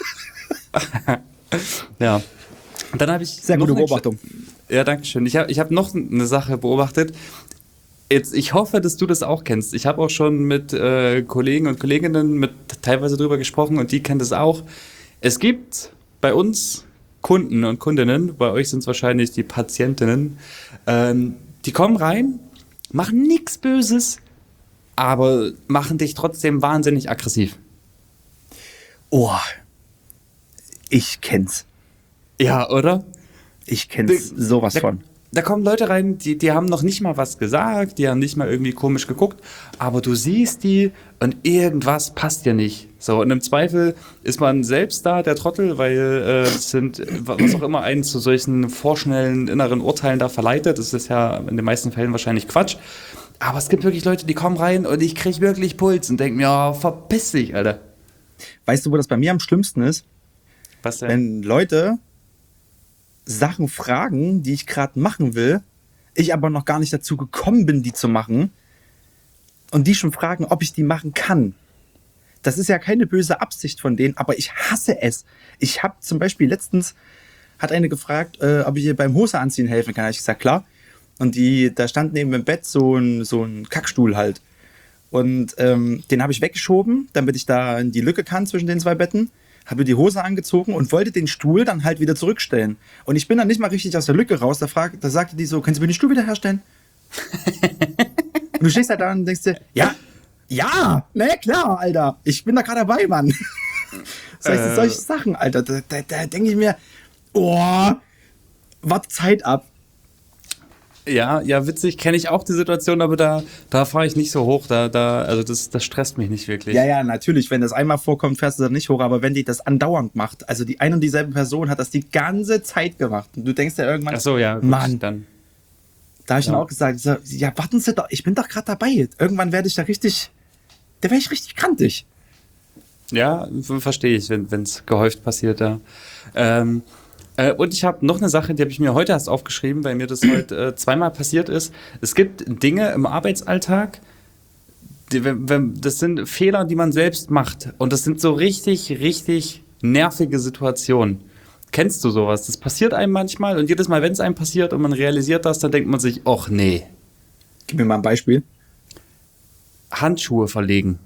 Speaker 2: Ja. Und dann habe ich
Speaker 3: Sehr gute Beobachtung.
Speaker 2: Ja, danke schön. Ich hab noch eine Sache beobachtet. Jetzt, ich hoffe, dass du das auch kennst. Ich habe auch schon mit Kollegen und Kolleginnen teilweise drüber gesprochen und die kennen das auch. Es gibt bei uns Kunden und Kundinnen, bei euch sind es wahrscheinlich die Patientinnen, die kommen rein, machen nichts Böses, aber machen dich trotzdem wahnsinnig aggressiv.
Speaker 3: Oh, ich kenn's.
Speaker 2: Ja, oder?
Speaker 3: Ich kenn's sowas von.
Speaker 2: Da kommen Leute rein, die haben noch nicht mal was gesagt, die haben nicht mal irgendwie komisch geguckt, aber du siehst die und irgendwas passt dir nicht. So, und im Zweifel ist man selbst da, der Trottel, weil es sind, was auch immer einen zu solchen vorschnellen inneren Urteilen da verleitet. Das ist ja in den meisten Fällen wahrscheinlich Quatsch. Aber es gibt wirklich Leute, die kommen rein und ich krieg wirklich Puls und denke mir, oh, verpiss dich, Alter.
Speaker 3: Weißt du, wo das bei mir am schlimmsten ist?
Speaker 2: Was denn?
Speaker 3: Wenn Leute Sachen fragen, die ich gerade machen will, ich aber noch gar nicht dazu gekommen bin, die zu machen und die schon fragen, ob ich die machen kann. Das ist ja keine böse Absicht von denen, aber ich hasse es. Ich habe zum Beispiel letztens, hat eine gefragt, ob ich ihr beim Hose anziehen helfen kann. Da habe ich gesagt, klar. Und da stand neben dem Bett so ein Kackstuhl halt. Und den habe ich weggeschoben, damit ich da in die Lücke kann zwischen den zwei Betten. Habe die Hose angezogen und wollte den Stuhl dann halt wieder zurückstellen. Und ich bin dann nicht mal richtig aus der Lücke raus. Da sagte die so, können Sie mir den Stuhl wieder herstellen? Und du stehst halt da und denkst dir, ja, na klar, Alter. Ich bin da gerade dabei, Mann. Solche Sachen, Alter. Da denke ich mir, oh, warte Zeit ab.
Speaker 2: Ja, witzig, kenne ich auch die Situation, aber da fahre ich nicht so hoch, also das stresst mich nicht wirklich.
Speaker 3: Ja, natürlich, wenn das einmal vorkommt, fährst du dann nicht hoch, aber wenn die das andauernd macht, also die eine und dieselbe Person hat das die ganze Zeit gemacht und du denkst ja irgendwann,
Speaker 2: ach so, ja, gut,
Speaker 3: Mann,
Speaker 2: dann.
Speaker 3: Da habe ich dann auch gesagt, so, ja, warten Sie doch, ich bin doch gerade dabei, irgendwann werde ich da richtig krantig.
Speaker 2: Ja, verstehe ich, wenn es gehäuft passiert, ja. Und ich habe noch eine Sache, die habe ich mir heute erst aufgeschrieben, weil mir das heute zweimal passiert ist. Es gibt Dinge im Arbeitsalltag, das sind Fehler, die man selbst macht. Und das sind so richtig, richtig nervige Situationen. Kennst du sowas? Das passiert einem manchmal und jedes Mal, wenn es einem passiert und man realisiert das, dann denkt man sich, ach nee.
Speaker 3: Gib mir mal ein Beispiel.
Speaker 2: Handschuhe verlegen.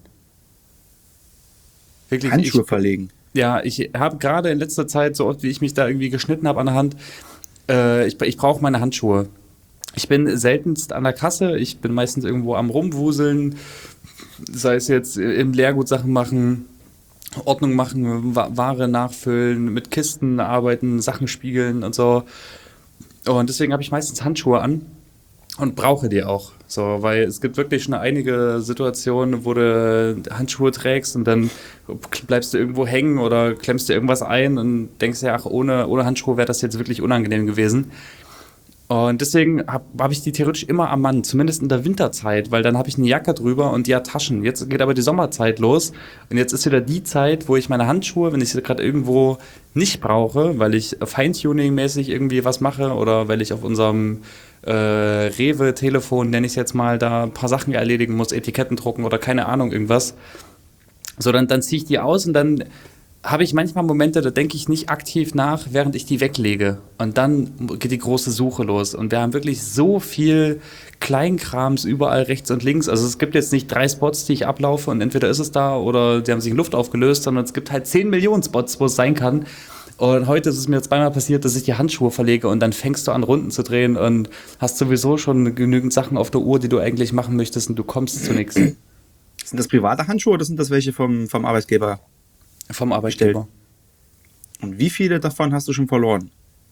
Speaker 2: Wirklich,
Speaker 3: Handschuhe verlegen?
Speaker 2: Ja, ich habe gerade in letzter Zeit, so oft wie ich mich da irgendwie geschnitten habe an der Hand, ich brauche meine Handschuhe. Ich bin seltenst an der Kasse, ich bin meistens irgendwo am Rumwuseln, sei es jetzt im Leergut Sachen machen, Ordnung machen, Ware nachfüllen, mit Kisten arbeiten, Sachen spiegeln und so. Und deswegen habe ich meistens Handschuhe an und brauche die auch. So, weil es gibt wirklich schon einige Situationen, wo du Handschuhe trägst und dann bleibst du irgendwo hängen oder klemmst dir irgendwas ein und denkst ja, ach, ohne Handschuhe wäre das jetzt wirklich unangenehm gewesen. Und deswegen hab ich die theoretisch immer am Mann, zumindest in der Winterzeit, weil dann habe ich eine Jacke drüber und die hat Taschen. Jetzt geht aber die Sommerzeit los und jetzt ist wieder die Zeit, wo ich meine Handschuhe, wenn ich sie gerade irgendwo nicht brauche, weil ich Feintuning-mäßig irgendwie was mache oder weil ich auf unserem Rewe-Telefon, nenne ich es jetzt mal, da ein paar Sachen erledigen muss, Etiketten drucken oder keine Ahnung, irgendwas. So, dann ziehe ich die aus und dann habe ich manchmal Momente, da denke ich nicht aktiv nach, während ich die weglege. Und dann geht die große Suche los. Und wir haben wirklich so viel Kleinkrams überall rechts und links. Also es gibt jetzt nicht 3 Spots, die ich ablaufe und entweder ist es da oder die haben sich in Luft aufgelöst, sondern es gibt halt 10 Millionen Spots, wo es sein kann. Und heute ist es mir zweimal passiert, dass ich die Handschuhe verlege und dann fängst du an, Runden zu drehen und hast sowieso schon genügend Sachen auf der Uhr, die du eigentlich machen möchtest und du kommst zu nichts.
Speaker 3: Sind das private Handschuhe oder sind das welche vom Arbeitgeber?
Speaker 2: Vom Arbeitgeber.
Speaker 3: Und wie viele davon hast du schon verloren?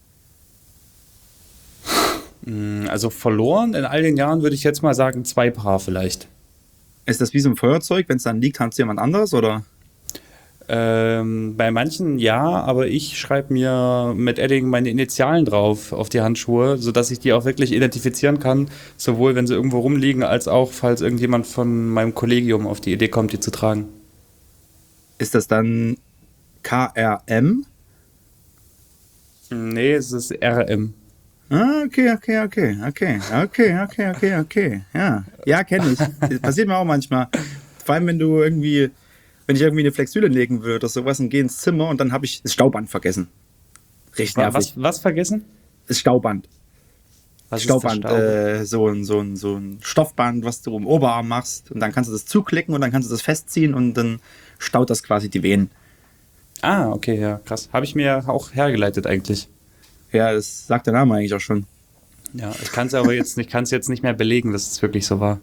Speaker 2: Also verloren in all den Jahren würde ich jetzt mal sagen 2 Paar vielleicht.
Speaker 3: Ist das wie so ein Feuerzeug? Wenn es dann liegt, hat es jemand anderes, oder?
Speaker 2: Bei manchen ja, aber ich schreibe mir mit Edding meine Initialen drauf auf die Handschuhe, sodass ich die auch wirklich identifizieren kann, sowohl wenn sie irgendwo rumliegen, als auch falls irgendjemand von meinem Kollegium auf die Idee kommt, die zu tragen.
Speaker 3: Ist das dann KRM?
Speaker 2: Nee, es ist RM.
Speaker 3: Ah, okay. Ja, kenne ich. Das passiert mir auch manchmal. Vor allem, wenn ich irgendwie eine Flexüle legen würde oder sowas und gehe ins Zimmer und dann habe ich das Stauband vergessen. Richtig nervig.
Speaker 2: Was vergessen?
Speaker 3: Das Stauband.
Speaker 2: Was ist
Speaker 3: Stauband,
Speaker 2: das Stauband?
Speaker 3: so ein Stoffband, was du im Oberarm machst und dann kannst du das zuklicken und dann kannst du das festziehen und dann staut das quasi die Venen.
Speaker 2: Ah, okay, ja, krass. Habe ich mir auch hergeleitet eigentlich.
Speaker 3: Ja, das sagt der Name eigentlich auch schon.
Speaker 2: Ja, ich kann es aber jetzt nicht, kann's jetzt nicht mehr belegen, dass es wirklich so war.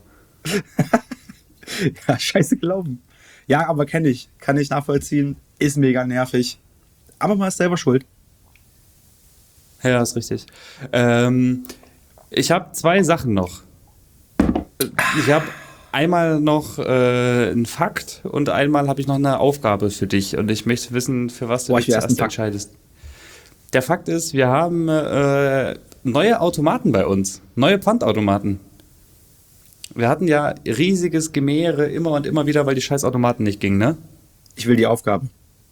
Speaker 3: Ja, scheiße glauben. Ja, aber kann ich nachvollziehen, ist mega nervig. Aber man ist selber schuld.
Speaker 2: Ja, ist richtig. Ich habe 2 Sachen noch. Ich habe einmal noch einen Fakt und einmal habe ich noch eine Aufgabe für dich und ich möchte wissen, für was du dich zuerst entscheidest. Der Fakt ist, wir haben neue Automaten bei uns, neue Pfandautomaten. Wir hatten ja riesiges Gemäre immer und immer wieder, weil die scheiß Automaten nicht gingen, ne?
Speaker 3: Ich will die Aufgabe.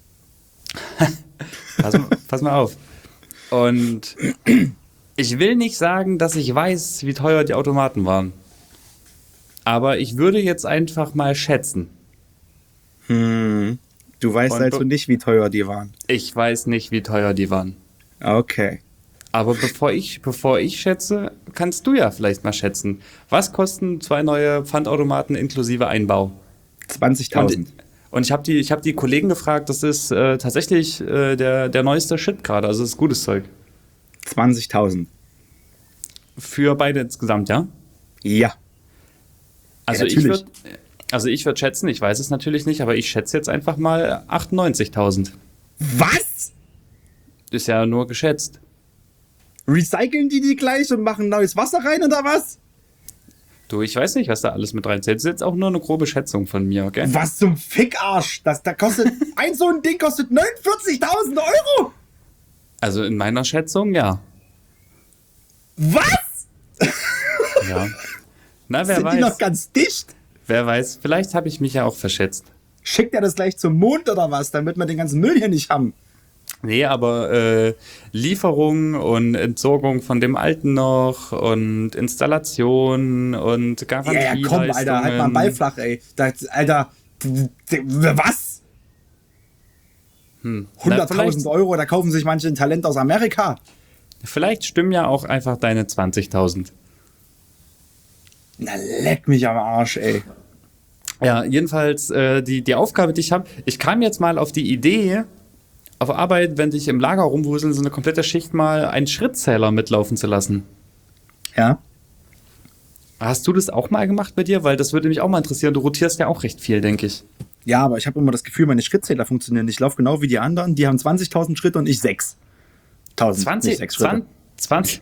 Speaker 2: Pass mal auf. Und ich will nicht sagen, dass ich weiß, wie teuer die Automaten waren. Aber ich würde jetzt einfach mal schätzen.
Speaker 3: Du weißt
Speaker 2: Und
Speaker 3: also nicht, wie teuer die waren.
Speaker 2: Ich weiß nicht, wie teuer die waren.
Speaker 3: Okay.
Speaker 2: Aber bevor ich schätze, kannst du ja vielleicht mal schätzen. Was kosten 2 neue Pfandautomaten inklusive Einbau?
Speaker 3: 20.000.
Speaker 2: Und ich hab die Kollegen gefragt, das ist tatsächlich der neueste Shit gerade, also das ist gutes Zeug.
Speaker 3: 20.000.
Speaker 2: Für beide insgesamt, ja?
Speaker 3: Ja.
Speaker 2: Also
Speaker 3: Ja,
Speaker 2: ich würde schätzen, ich weiß es natürlich nicht, aber ich schätze jetzt einfach mal 98.000.
Speaker 3: Was?
Speaker 2: Ist ja nur geschätzt.
Speaker 3: Recyceln die gleich und machen neues Wasser rein oder was?
Speaker 2: Du, ich weiß nicht, was da alles mit reinzählt. Das ist jetzt auch nur eine grobe Schätzung von mir, okay?
Speaker 3: Was zum Fickarsch? Da kostet so ein Ding kostet 49.000 Euro?
Speaker 2: Also in meiner Schätzung, ja.
Speaker 3: Was?
Speaker 2: Ja. Na, wer
Speaker 3: Sind die
Speaker 2: weiß.
Speaker 3: noch ganz dicht?
Speaker 2: Wer weiß, vielleicht habe ich mich ja auch verschätzt.
Speaker 3: Schickt er das gleich zum Mond oder was, damit wir den ganzen Müll hier nicht haben?
Speaker 2: Nee, aber Lieferung und Entsorgung von dem alten noch und Installation und Garantieleistungen.
Speaker 3: Ja, komm, Alter, halt mal einen Ball flach, ey. Alter, was? 100.000 Euro, da kaufen sich manche ein Talent aus Amerika.
Speaker 2: Vielleicht stimmen ja auch einfach deine 20.000.
Speaker 3: Na, leck mich am Arsch, ey.
Speaker 2: Ja, jedenfalls die Aufgabe, die ich habe, ich kam jetzt mal auf die Idee, auf Arbeit, wenn dich im Lager rumwuseln, so eine komplette Schicht mal einen Schrittzähler mitlaufen zu lassen.
Speaker 3: Ja.
Speaker 2: Hast du das auch mal gemacht bei dir? Weil das würde mich auch mal interessieren. Du rotierst ja auch recht viel, denke ich.
Speaker 3: Ja, aber ich habe immer das Gefühl, meine Schrittzähler funktionieren. Ich laufe genau wie die anderen. Die haben 20.000 Schritte und ich 6.000.
Speaker 2: 20,
Speaker 3: nicht 6 Schritte.
Speaker 2: 20.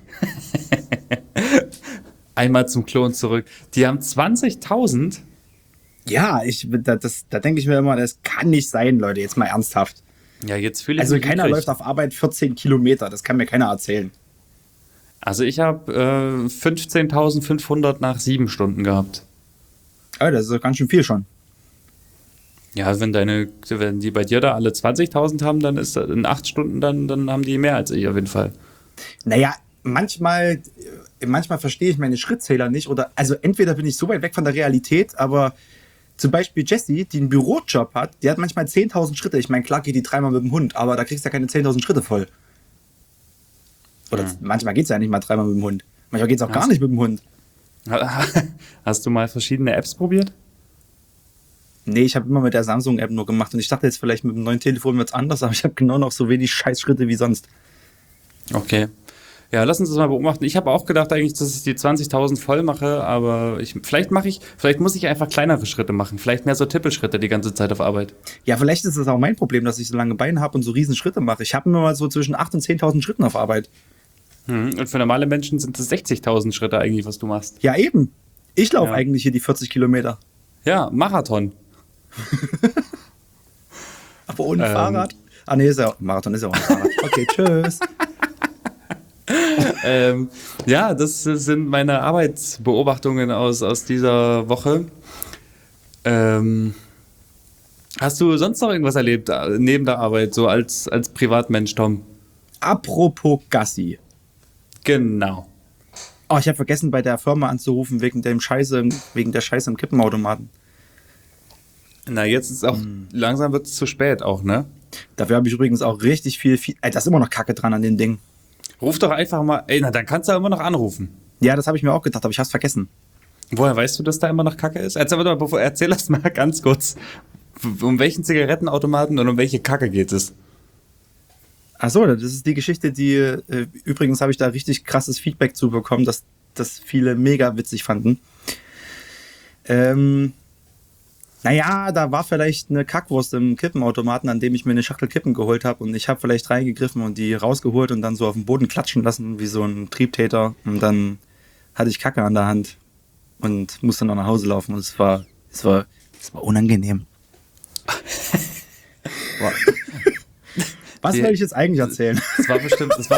Speaker 2: Einmal zum Klo und zurück. Die haben 20.000.
Speaker 3: Ja, da denke ich mir immer, das kann nicht sein, Leute, jetzt mal ernsthaft.
Speaker 2: Ja, jetzt fühle ich
Speaker 3: Also
Speaker 2: mich
Speaker 3: keiner
Speaker 2: übrig.
Speaker 3: läuft auf Arbeit 14 Kilometer, das kann mir keiner erzählen.
Speaker 2: Also ich habe 15.500 nach 7 Stunden gehabt.
Speaker 3: Ja, das ist doch ganz schön viel schon.
Speaker 2: Ja, wenn die bei dir da alle 20.000 haben, dann ist das in 8 Stunden, dann haben die mehr als ich auf jeden Fall.
Speaker 3: Naja, manchmal verstehe ich meine Schrittzähler nicht oder, also entweder bin ich so weit weg von der Realität, aber zum Beispiel Jessie, die einen Bürojob hat, die hat manchmal 10.000 Schritte. Ich meine, klar geht die 3-mal mit dem Hund, aber da kriegst du ja keine 10.000 Schritte voll. Oder manchmal geht es ja nicht mal 3-mal mit dem Hund. Manchmal geht es auch gar nicht mit dem Hund.
Speaker 2: Hast du mal verschiedene Apps probiert?
Speaker 3: Nee, ich habe immer mit der Samsung-App nur gemacht und ich dachte jetzt vielleicht mit dem neuen Telefon wird es anders, aber ich habe genau noch so wenig Scheißschritte wie sonst.
Speaker 2: Okay. Ja, lass uns das mal beobachten. Ich habe auch gedacht eigentlich, dass ich die 20.000 voll mache, aber vielleicht muss ich einfach kleinere Schritte machen. Vielleicht mehr so Tippelschritte die ganze Zeit auf Arbeit.
Speaker 3: Ja, vielleicht ist das auch mein Problem, dass ich so lange Beine habe und so riesen Schritte mache. Ich habe immer mal so zwischen 8.000 und 10.000 Schritten auf Arbeit.
Speaker 2: Und für normale Menschen sind es 60.000 Schritte eigentlich, was du machst.
Speaker 3: Ja, eben. Ich laufe eigentlich hier die 40 Kilometer.
Speaker 2: Ja, Marathon.
Speaker 3: Aber Ohne Fahrrad? Ah, nee, Marathon ist ja auch ein Fahrrad. Okay, tschüss.
Speaker 2: Ja, das sind meine Arbeitsbeobachtungen aus dieser Woche. Hast du sonst noch irgendwas erlebt neben der Arbeit, so als Privatmensch, Tom?
Speaker 3: Apropos Gassi.
Speaker 2: Genau.
Speaker 3: Oh, ich habe vergessen, bei der Firma anzurufen wegen der Scheiße im Kippenautomaten.
Speaker 2: Na, jetzt ist auch, langsam wird es zu spät auch, ne?
Speaker 3: Dafür habe ich übrigens auch richtig viel da ist immer noch Kacke dran an dem Ding.
Speaker 2: Ruf doch einfach mal, na, dann kannst du ja immer noch anrufen.
Speaker 3: Ja, das habe ich mir auch gedacht, aber ich habe es vergessen.
Speaker 2: Woher weißt du, dass da immer noch Kacke ist? Erzähl das mal ganz kurz. Um welchen Zigarettenautomaten und um welche Kacke geht es?
Speaker 3: Ach so, das ist die Geschichte, die übrigens habe ich da richtig krasses Feedback zu bekommen, dass das viele mega witzig fanden. Naja, da war vielleicht eine Kackwurst im Kippenautomaten, an dem ich mir eine Schachtel Kippen geholt habe und ich habe vielleicht reingegriffen und die rausgeholt und dann so auf den Boden klatschen lassen wie so ein Triebtäter und dann hatte ich Kacke an der Hand und musste noch nach Hause laufen und es war unangenehm. Was soll ich jetzt eigentlich erzählen?
Speaker 2: Es war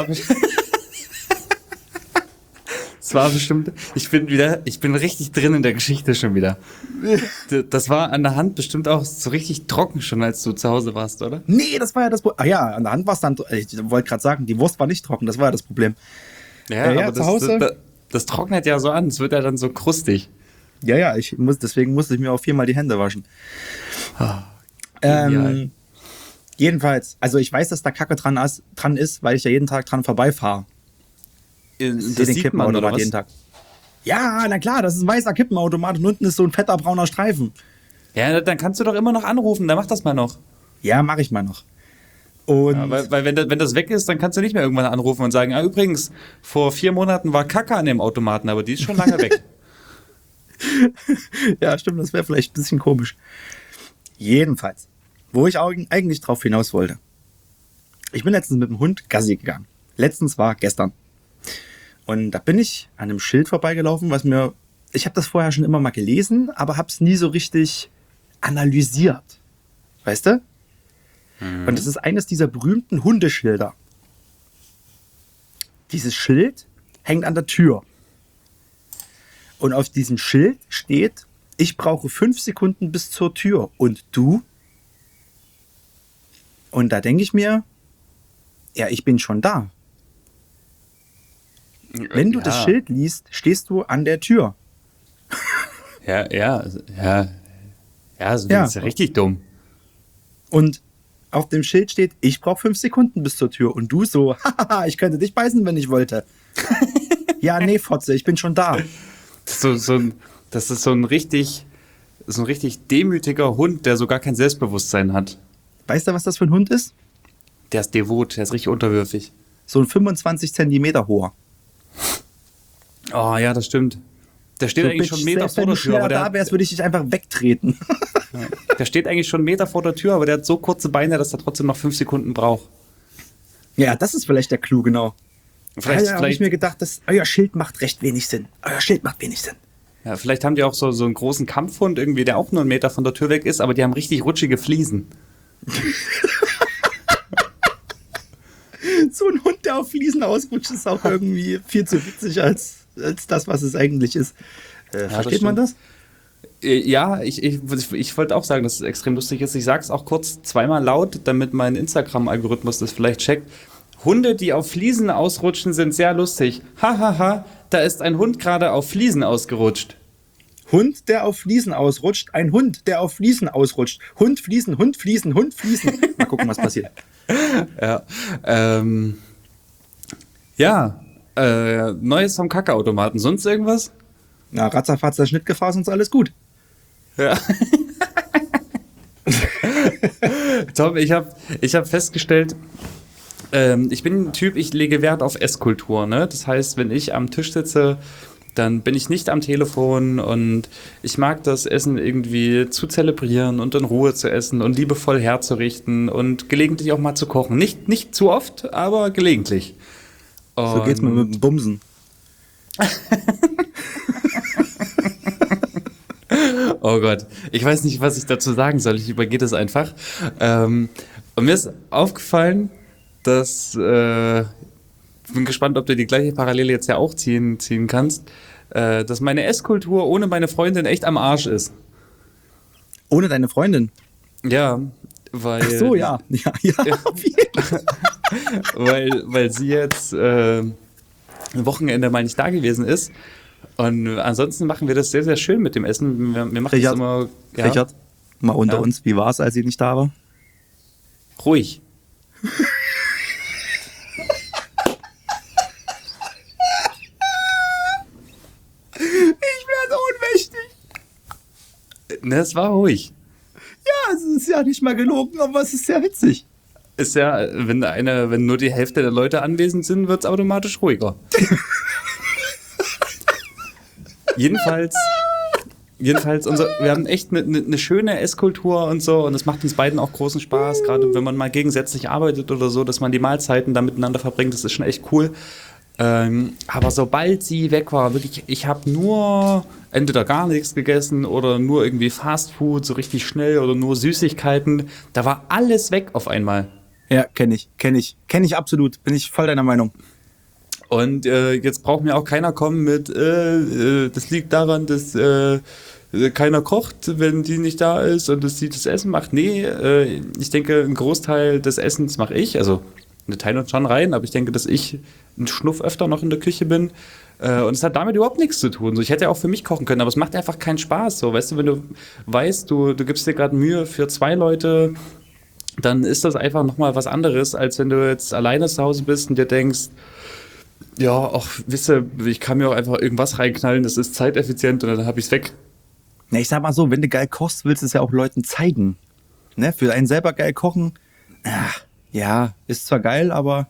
Speaker 2: bestimmt, ich bin richtig drin in der Geschichte schon wieder. Das war an der Hand bestimmt auch so richtig trocken schon, als du zu Hause warst, oder?
Speaker 3: Nee, das war ja das Problem. Ah ja, an der Hand war es dann, ich wollte gerade sagen, die Wurst war nicht trocken, das war ja das Problem.
Speaker 2: Ja, aber
Speaker 3: zu Hause.
Speaker 2: Das trocknet ja so an, es wird ja dann so krustig.
Speaker 3: Ja, deswegen musste ich mir auch 4-mal die Hände waschen. Jedenfalls, also ich weiß, dass da Kacke dran ist, weil ich ja jeden Tag dran vorbeifahre.
Speaker 2: Das sieht man, oder was?
Speaker 3: Jeden Tag. Ja, na klar, das ist ein weißer Kippenautomat und unten ist so ein fetter brauner Streifen.
Speaker 2: Ja, dann kannst du doch immer noch anrufen, dann mach das mal noch.
Speaker 3: Ja, mache ich mal noch. Und
Speaker 2: Ja, weil wenn das weg ist, dann kannst du nicht mehr irgendwann anrufen und sagen, übrigens, vor 4 Monaten war Kacke an dem Automaten, aber die ist schon lange weg.
Speaker 3: ja, stimmt, das wäre vielleicht ein bisschen komisch. Jedenfalls, wo ich eigentlich drauf hinaus wollte. Ich bin letztens mit dem Hund Gassi gegangen. Letztens war gestern. Und da bin ich an einem Schild vorbeigelaufen, ich habe das vorher schon immer mal gelesen, aber habe es nie so richtig analysiert. Weißt du? Und es ist eines dieser berühmten Hundeschilder. Dieses Schild hängt an der Tür. Und auf diesem Schild steht, ich brauche 5 Sekunden bis zur Tür. Und du? Und da denke ich mir, ja, ich bin schon da. Wenn du das Schild liest, stehst du an der Tür.
Speaker 2: Ja, so das ist ja richtig dumm.
Speaker 3: Und auf dem Schild steht, ich brauche 5 Sekunden bis zur Tür. Und du so, haha, ich könnte dich beißen, wenn ich wollte. Ja, nee, Fotze, ich bin schon da.
Speaker 2: Das ist so ein richtig demütiger Hund, der so gar kein Selbstbewusstsein hat.
Speaker 3: Weißt du, was das für ein Hund ist?
Speaker 2: Der ist devot, der ist richtig unterwürfig.
Speaker 3: So ein 25 Zentimeter hoher.
Speaker 2: Oh ja, das stimmt. Der steht
Speaker 3: So,
Speaker 2: eigentlich schon einen Meter
Speaker 3: selbst
Speaker 2: vor
Speaker 3: wenn
Speaker 2: der
Speaker 3: du
Speaker 2: Tür.
Speaker 3: schneller
Speaker 2: Aber
Speaker 3: da wärst, würde ich dich einfach wegtreten.
Speaker 2: der steht eigentlich schon einen Meter vor der Tür, aber der hat so kurze Beine, dass er trotzdem noch 5 Sekunden braucht.
Speaker 3: Ja, das ist vielleicht der Clou, genau.
Speaker 2: Vielleicht
Speaker 3: habe ich mir gedacht, euer Schild macht recht wenig Sinn.
Speaker 2: Ja, vielleicht haben die auch so einen großen Kampfhund irgendwie, der auch nur einen Meter von der Tür weg ist, aber die haben richtig rutschige Fliesen.
Speaker 3: So ein Hund, der auf Fliesen ausrutscht, ist auch irgendwie viel zu witzig als das, was es eigentlich ist. Versteht man das?
Speaker 2: Ja, ich wollte auch sagen, dass es extrem lustig ist. Ich sage es auch kurz 2-mal laut, damit mein Instagram-Algorithmus das vielleicht checkt. Hunde, die auf Fliesen ausrutschen, sind sehr lustig. Hahaha, da ist ein Hund gerade auf Fliesen ausgerutscht.
Speaker 3: Hund, der auf Fliesen ausrutscht. Ein Hund, der auf Fliesen ausrutscht. Hund, Fliesen, Hund, Fliesen, Hund, Fliesen. Mal gucken, was passiert.
Speaker 2: Neues vom Kackeautomaten. Sonst irgendwas?
Speaker 3: Na, ratzafatzer Schnittgefahr ist uns alles gut.
Speaker 2: Ja. Tom, ich hab festgestellt, ich bin ein Typ, ich lege Wert auf Esskultur. Ne? Das heißt, wenn ich am Tisch sitze, dann bin ich nicht am Telefon und ich mag das Essen irgendwie zu zelebrieren und in Ruhe zu essen und liebevoll herzurichten und gelegentlich auch mal zu kochen. Nicht zu oft, aber gelegentlich.
Speaker 3: So geht's mir mit dem Bumsen.
Speaker 2: Oh Gott, ich weiß nicht, was ich dazu sagen soll. Ich übergehe das einfach. Und mir ist aufgefallen, dass, bin gespannt, ob du die gleiche Parallele jetzt ja auch ziehen kannst, dass meine Esskultur ohne meine Freundin echt am Arsch ist.
Speaker 3: Ohne deine Freundin?
Speaker 2: Ja, weil...
Speaker 3: Ach so, ja. Ja, auf jeden Fall.
Speaker 2: weil sie jetzt ein Wochenende mal nicht da gewesen ist. Und ansonsten machen wir das sehr, sehr schön mit dem Essen. Wir machen
Speaker 3: Richard,
Speaker 2: das immer... Ja,
Speaker 3: Richard, mal unter
Speaker 2: Ja.
Speaker 3: uns, wie war es, als sie nicht da war?
Speaker 2: ruhig.
Speaker 3: Ich werde ohnmächtig.
Speaker 2: Ne, es war ruhig.
Speaker 3: Ja, es ist ja nicht mal gelogen, aber es ist sehr witzig.
Speaker 2: Ist ja, wenn nur die Hälfte der Leute anwesend sind, wird es automatisch ruhiger. Jedenfalls, wir haben echt eine schöne Esskultur und so, und es macht uns beiden auch großen Spaß, gerade wenn man mal gegensätzlich arbeitet oder so, dass man die Mahlzeiten da miteinander verbringt, das ist schon echt cool. Aber sobald sie weg war, wirklich, ich habe nur entweder gar nichts gegessen oder nur irgendwie Fastfood, so richtig schnell, oder nur Süßigkeiten, da war alles weg auf einmal.
Speaker 3: Ja, kenne ich absolut. Bin ich voll deiner Meinung.
Speaker 2: Und jetzt braucht mir auch keiner kommen mit, das liegt daran, dass keiner kocht, wenn die nicht da ist und dass sie das Essen macht. Nee, ich denke, einen Großteil des Essens mache ich. Also, wir teilen uns schon rein, aber ich denke, dass ich einen Schnuff öfter noch in der Küche bin. Und es hat damit überhaupt nichts zu tun. So, ich hätte ja auch für mich kochen können, aber es macht einfach keinen Spaß. So, weißt du, wenn du weißt, du gibst dir gerade Mühe für 2 Leute, dann ist das einfach nochmal was anderes, als wenn du jetzt alleine zu Hause bist und dir denkst, ja, auch, wisst ihr, ich kann mir auch einfach irgendwas reinknallen, das ist zeiteffizient und dann habe ich es weg.
Speaker 3: Na, ich sag mal so, wenn du geil kochst, willst du es ja auch Leuten zeigen. Ne? Für einen selber geil kochen, ja, ist zwar geil, aber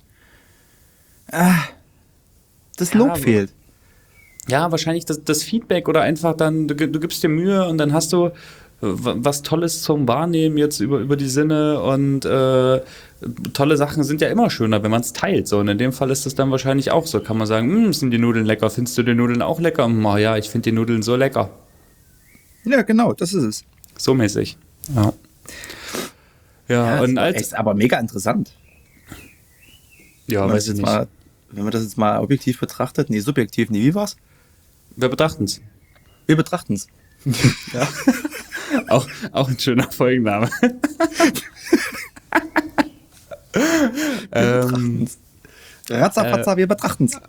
Speaker 3: das
Speaker 2: Ja,
Speaker 3: Lob
Speaker 2: aber-
Speaker 3: fehlt.
Speaker 2: Ja, wahrscheinlich das Feedback oder einfach dann, du gibst dir Mühe und dann hast du was Tolles zum Wahrnehmen jetzt über die Sinne, und tolle Sachen sind ja immer schöner, wenn man es teilt. So. Und in dem Fall ist es dann wahrscheinlich auch so. Kann man sagen, sind die Nudeln lecker? Findest du die Nudeln auch lecker? Ja, ich finde die Nudeln so lecker.
Speaker 3: Ja, genau, das ist es.
Speaker 2: So mäßig. Ja. Ja, und
Speaker 3: ist aber mega interessant.
Speaker 2: ja,
Speaker 3: Wenn man
Speaker 2: weiß
Speaker 3: das
Speaker 2: ich
Speaker 3: jetzt
Speaker 2: nicht.
Speaker 3: mal, wenn man das jetzt mal objektiv betrachtet, nee, subjektiv, nee, wie war's?
Speaker 2: Wir betrachten es.
Speaker 3: Wir betrachten es. Ja.
Speaker 2: Auch ein schöner Folgenname.
Speaker 3: Ratzafatza, wir betrachten es.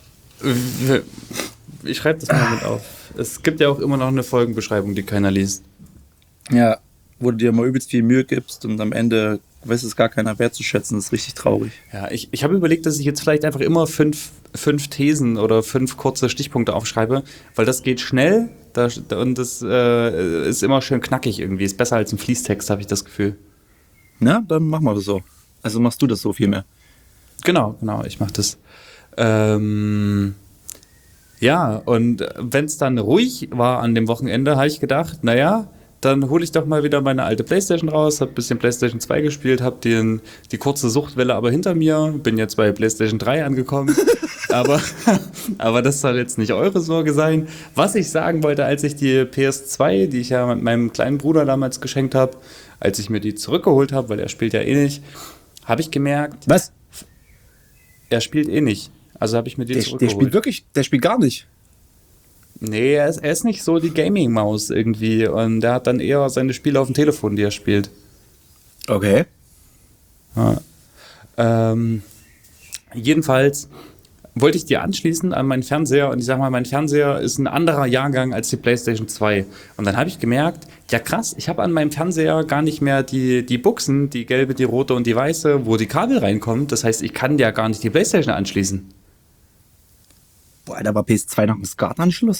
Speaker 2: Ich schreibe das mal mit auf. Es gibt ja auch immer noch eine Folgenbeschreibung, die keiner liest.
Speaker 3: Ja, wo du dir mal übelst viel Mühe gibst und am Ende weiß es gar keiner wertzuschätzen, das ist richtig traurig.
Speaker 2: Ja, ich habe überlegt, dass ich jetzt vielleicht einfach immer fünf Thesen oder 5 kurze Stichpunkte aufschreibe, weil das geht schnell und das ist immer schön knackig irgendwie. Ist besser als ein Fließtext, habe ich das Gefühl.
Speaker 3: Na, dann machen wir das so. Also machst du das so viel mehr.
Speaker 2: Genau, ich mache das. Ja, und wenn es dann ruhig war an dem Wochenende, habe ich gedacht, naja, dann hole ich doch mal wieder meine alte Playstation raus, habe ein bisschen Playstation 2 gespielt, habe die kurze Suchtwelle aber hinter mir, bin jetzt bei Playstation 3 angekommen, aber das soll jetzt nicht eure Sorge sein. Was ich sagen wollte, als ich die PS2, die ich ja meinem kleinen Bruder damals geschenkt habe, als ich mir die zurückgeholt habe, weil er spielt ja eh nicht, habe ich gemerkt,
Speaker 3: Was?
Speaker 2: er spielt eh nicht. Also habe ich mir die
Speaker 3: Der
Speaker 2: zurückgeholt.
Speaker 3: spielt wirklich, der spielt gar nicht.
Speaker 2: Nee, er ist nicht so die Gaming-Maus irgendwie. Und der hat dann eher seine Spiele auf dem Telefon, die er spielt.
Speaker 3: Okay.
Speaker 2: Ja. Jedenfalls wollte ich die anschließen an meinen Fernseher. Und ich sag mal, mein Fernseher ist ein anderer Jahrgang als die PlayStation 2. Und dann habe ich gemerkt, ja krass, ich habe an meinem Fernseher gar nicht mehr die Buchsen, die gelbe, die rote und die weiße, wo die Kabel reinkommen. Das heißt, ich kann ja gar nicht die PlayStation anschließen.
Speaker 3: Boah, da war PS2 noch ein SCART-Anschluss.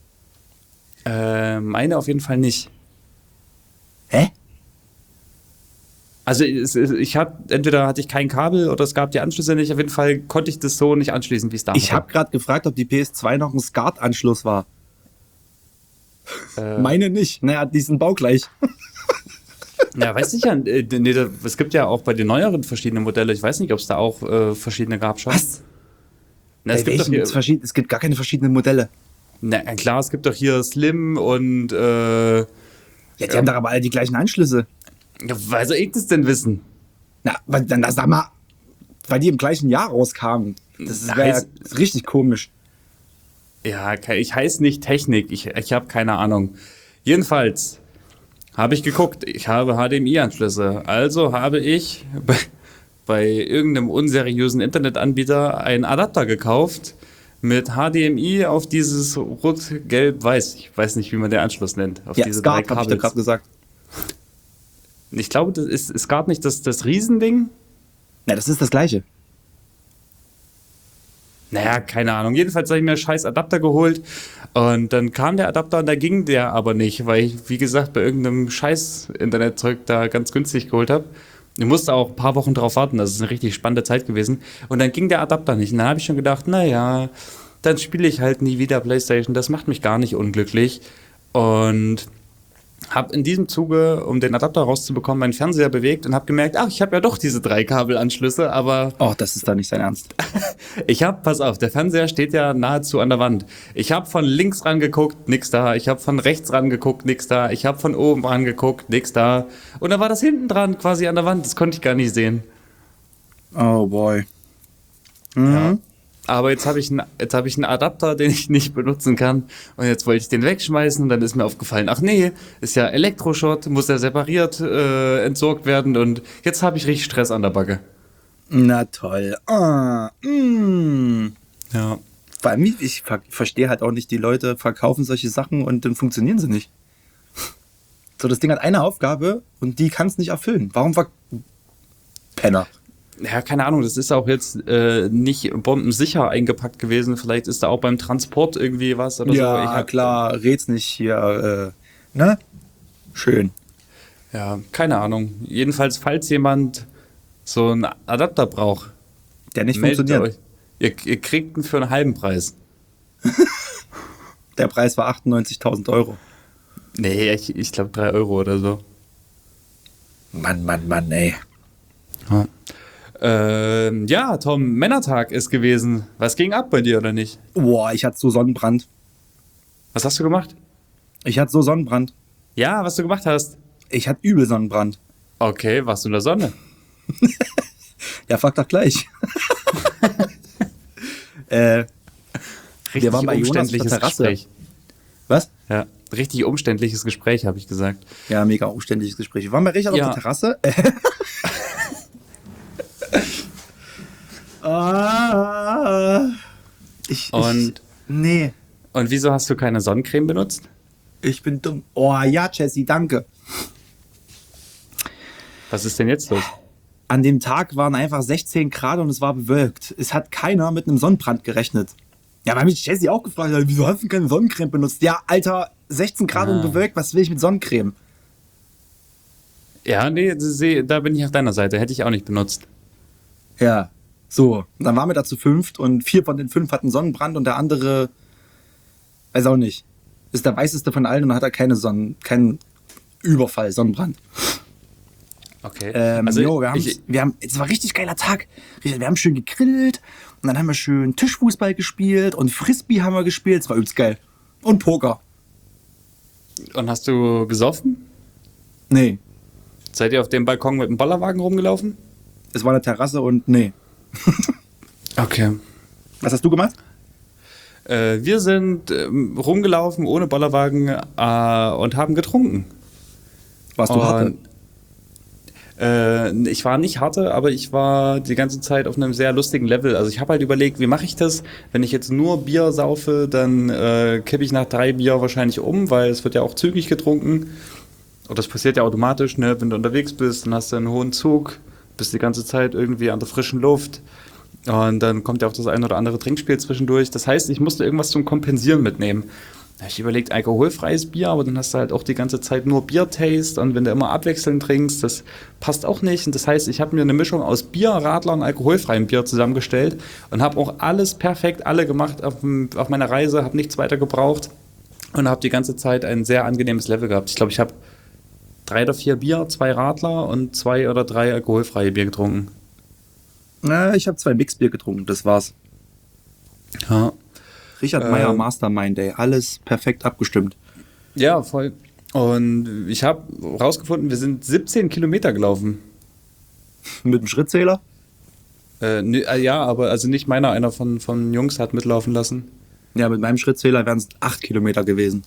Speaker 2: Meine auf jeden Fall nicht.
Speaker 3: Hä?
Speaker 2: Also entweder hatte ich kein Kabel oder es gab die Anschlüsse nicht. Auf jeden Fall konnte ich das so nicht anschließen, wie es damals
Speaker 3: Ich habe gerade gefragt, ob die PS2 noch ein SCART-Anschluss war. Meine nicht. Naja, die sind baugleich.
Speaker 2: Ja, weiß ich ja. Es gibt ja auch bei den neueren verschiedene Modelle. Ich weiß nicht, ob es da auch verschiedene gab schon.
Speaker 3: Was?
Speaker 2: Na, es
Speaker 3: Bei
Speaker 2: gibt doch
Speaker 3: welchen?
Speaker 2: hier,
Speaker 3: Es gibt gar keine verschiedenen Modelle.
Speaker 2: na klar, es gibt doch hier Slim und
Speaker 3: Ja, die haben doch aber alle die gleichen Anschlüsse.
Speaker 2: ja, woher soll ich das denn wissen?
Speaker 3: Na, weil dann sag mal, weil die im gleichen Jahr rauskamen. Das wäre ja richtig komisch.
Speaker 2: Ja, ich heiße nicht Technik, ich habe keine Ahnung. Jedenfalls habe ich geguckt, ich habe HDMI-Anschlüsse. Also habe ich bei irgendeinem unseriösen Internetanbieter einen Adapter gekauft mit HDMI auf dieses Rot, Gelb, Weiß. Ich weiß nicht, wie man den Anschluss nennt. Auf
Speaker 3: Ja,
Speaker 2: diese drei
Speaker 3: Skat, habe ich dir
Speaker 2: Kabels.
Speaker 3: gerade gesagt.
Speaker 2: Ich glaube, das ist SCART nicht das Riesending?
Speaker 3: Na, das ist das Gleiche.
Speaker 2: Naja, keine Ahnung. Jedenfalls habe ich mir einen scheiß Adapter geholt und dann kam der Adapter und da ging der aber nicht, weil ich, wie gesagt, bei irgendeinem scheiß Internetzeug da ganz günstig geholt habe. Ich musste auch ein paar Wochen drauf warten, das ist eine richtig spannende Zeit gewesen. Und dann ging der Adapter nicht. Und dann habe ich schon gedacht, naja, dann spiele ich halt nie wieder PlayStation, das macht mich gar nicht unglücklich. Und habe in diesem Zuge, um den Adapter rauszubekommen, meinen Fernseher bewegt und habe gemerkt, ach, ich habe ja doch diese 3 Kabelanschlüsse, aber
Speaker 3: Oh, das ist da nicht sein Ernst.
Speaker 2: pass auf, der Fernseher steht ja nahezu an der Wand. Ich habe von links rangeguckt, nix da. Ich habe von rechts rangeguckt, nix da. Ich habe von oben rangeguckt, nix da. Und dann war das hinten dran, quasi an der Wand. Das konnte ich gar nicht sehen.
Speaker 3: Oh boy.
Speaker 2: Ja. Aber jetzt habe ich einen Adapter, den ich nicht benutzen kann. Und jetzt wollte ich den wegschmeißen und dann ist mir aufgefallen, ach nee, ist ja Elektroschrott, muss ja separiert entsorgt werden. Und jetzt habe ich richtig Stress an der Backe.
Speaker 3: Na toll.
Speaker 2: Ja.
Speaker 3: Vor allem, ich verstehe halt auch nicht, die Leute verkaufen solche Sachen und dann funktionieren sie nicht. So, das Ding hat eine Aufgabe und die kann es nicht erfüllen. Warum Penner?
Speaker 2: Ja, keine Ahnung, das ist auch jetzt nicht bombensicher eingepackt gewesen. Vielleicht ist da auch beim Transport irgendwie was oder so.
Speaker 3: Ja, klar, red's nicht hier, ne? Schön.
Speaker 2: Ja, keine Ahnung. Jedenfalls, falls jemand so einen Adapter braucht,
Speaker 3: Der nicht
Speaker 2: meldet
Speaker 3: funktioniert.
Speaker 2: euch. Ihr kriegt ihn für einen halben Preis.
Speaker 3: Der Preis war 98.000 Euro.
Speaker 2: Nee, ich glaube 3 Euro oder so.
Speaker 3: Mann, ey.
Speaker 2: Ja, Tom, Männertag ist gewesen. Was ging ab bei dir oder nicht?
Speaker 3: Boah, ich hatte so Sonnenbrand.
Speaker 2: Was hast du gemacht? Ja, was du gemacht hast.
Speaker 3: Ich hatte übel Sonnenbrand.
Speaker 2: Okay, warst du in der Sonne?
Speaker 3: Ja, frag doch gleich.
Speaker 2: Richtig
Speaker 3: waren bei Jonas auf
Speaker 2: umständliches
Speaker 3: der Terrasse.
Speaker 2: Gespräch.
Speaker 3: Was?
Speaker 2: Ja, richtig umständliches Gespräch, habe ich gesagt.
Speaker 3: Ja, mega umständliches Gespräch. Wir waren bei Richard
Speaker 2: Ja.
Speaker 3: auf der Terrasse. Nee,
Speaker 2: Und wieso hast du keine Sonnencreme benutzt?
Speaker 3: ich bin dumm. Oh ja, Jessie, danke.
Speaker 2: Was ist denn jetzt los?
Speaker 3: An dem Tag waren einfach 16 Grad und es war bewölkt. Es hat keiner mit einem Sonnenbrand gerechnet. Ja, weil mich Jessie auch gefragt hat, wieso hast du keine Sonnencreme benutzt? Ja, Alter, 16 Grad und bewölkt, was will ich mit Sonnencreme?
Speaker 2: Ja, nee, da bin ich auf deiner Seite. Hätte ich auch nicht benutzt.
Speaker 3: Ja, so. Und dann waren wir da zu 5 und 4 von den 5 hatten Sonnenbrand und der andere, weiß auch nicht, ist der weißeste von allen und hat er keinen Überfall, Sonnenbrand.
Speaker 2: Okay.
Speaker 3: Es war ein richtig geiler Tag. Wir haben schön gegrillt und dann haben wir schön Tischfußball gespielt und Frisbee haben wir gespielt. Es war übelst geil. Und Poker.
Speaker 2: Und hast du gesoffen?
Speaker 3: Nee,
Speaker 2: Seid ihr auf dem Balkon mit dem Bollerwagen rumgelaufen?
Speaker 3: es war eine Terrasse und nee.
Speaker 2: Okay.
Speaker 3: Was hast du gemacht?
Speaker 2: Wir sind rumgelaufen ohne Bollerwagen und haben getrunken.
Speaker 3: Warst du harte?
Speaker 2: Ich war nicht harte, aber ich war die ganze Zeit auf einem sehr lustigen Level. Also ich habe halt überlegt, wie mache ich das? Wenn ich jetzt nur Bier saufe, dann kippe ich nach 3 Bier wahrscheinlich um, weil es wird ja auch zügig getrunken. Und das passiert ja automatisch, ne? Wenn du unterwegs bist, dann hast du einen hohen Zug, bist die ganze Zeit irgendwie an der frischen Luft. Und dann kommt ja auch das ein oder andere Trinkspiel zwischendurch. Das heißt, ich musste irgendwas zum Kompensieren mitnehmen. Da habe ich überlegt, alkoholfreies Bier, aber dann hast du halt auch die ganze Zeit nur Bier-Taste. Und wenn du immer abwechselnd trinkst, das passt auch nicht. Und das heißt, ich habe mir eine Mischung aus Bier, Radler und alkoholfreiem Bier zusammengestellt und habe auch alles perfekt, alle gemacht auf meiner Reise, habe nichts weiter gebraucht und habe die ganze Zeit ein sehr angenehmes Level gehabt. Ich glaube, ich habe 3 oder 4 Bier, 2 Radler und 2 oder 3 alkoholfreie Bier getrunken.
Speaker 3: Na, ich habe 2 Mixbier getrunken, das war's.
Speaker 2: Ja.
Speaker 3: Richard Meyer Mastermind Day, alles perfekt abgestimmt.
Speaker 2: Ja, voll. Und ich habe rausgefunden, wir sind 17 Kilometer gelaufen.
Speaker 3: Mit dem Schrittzähler?
Speaker 2: Ja, aber also nicht meiner, einer von Jungs hat mitlaufen lassen.
Speaker 3: Ja, mit meinem Schrittzähler wären es 8 Kilometer gewesen.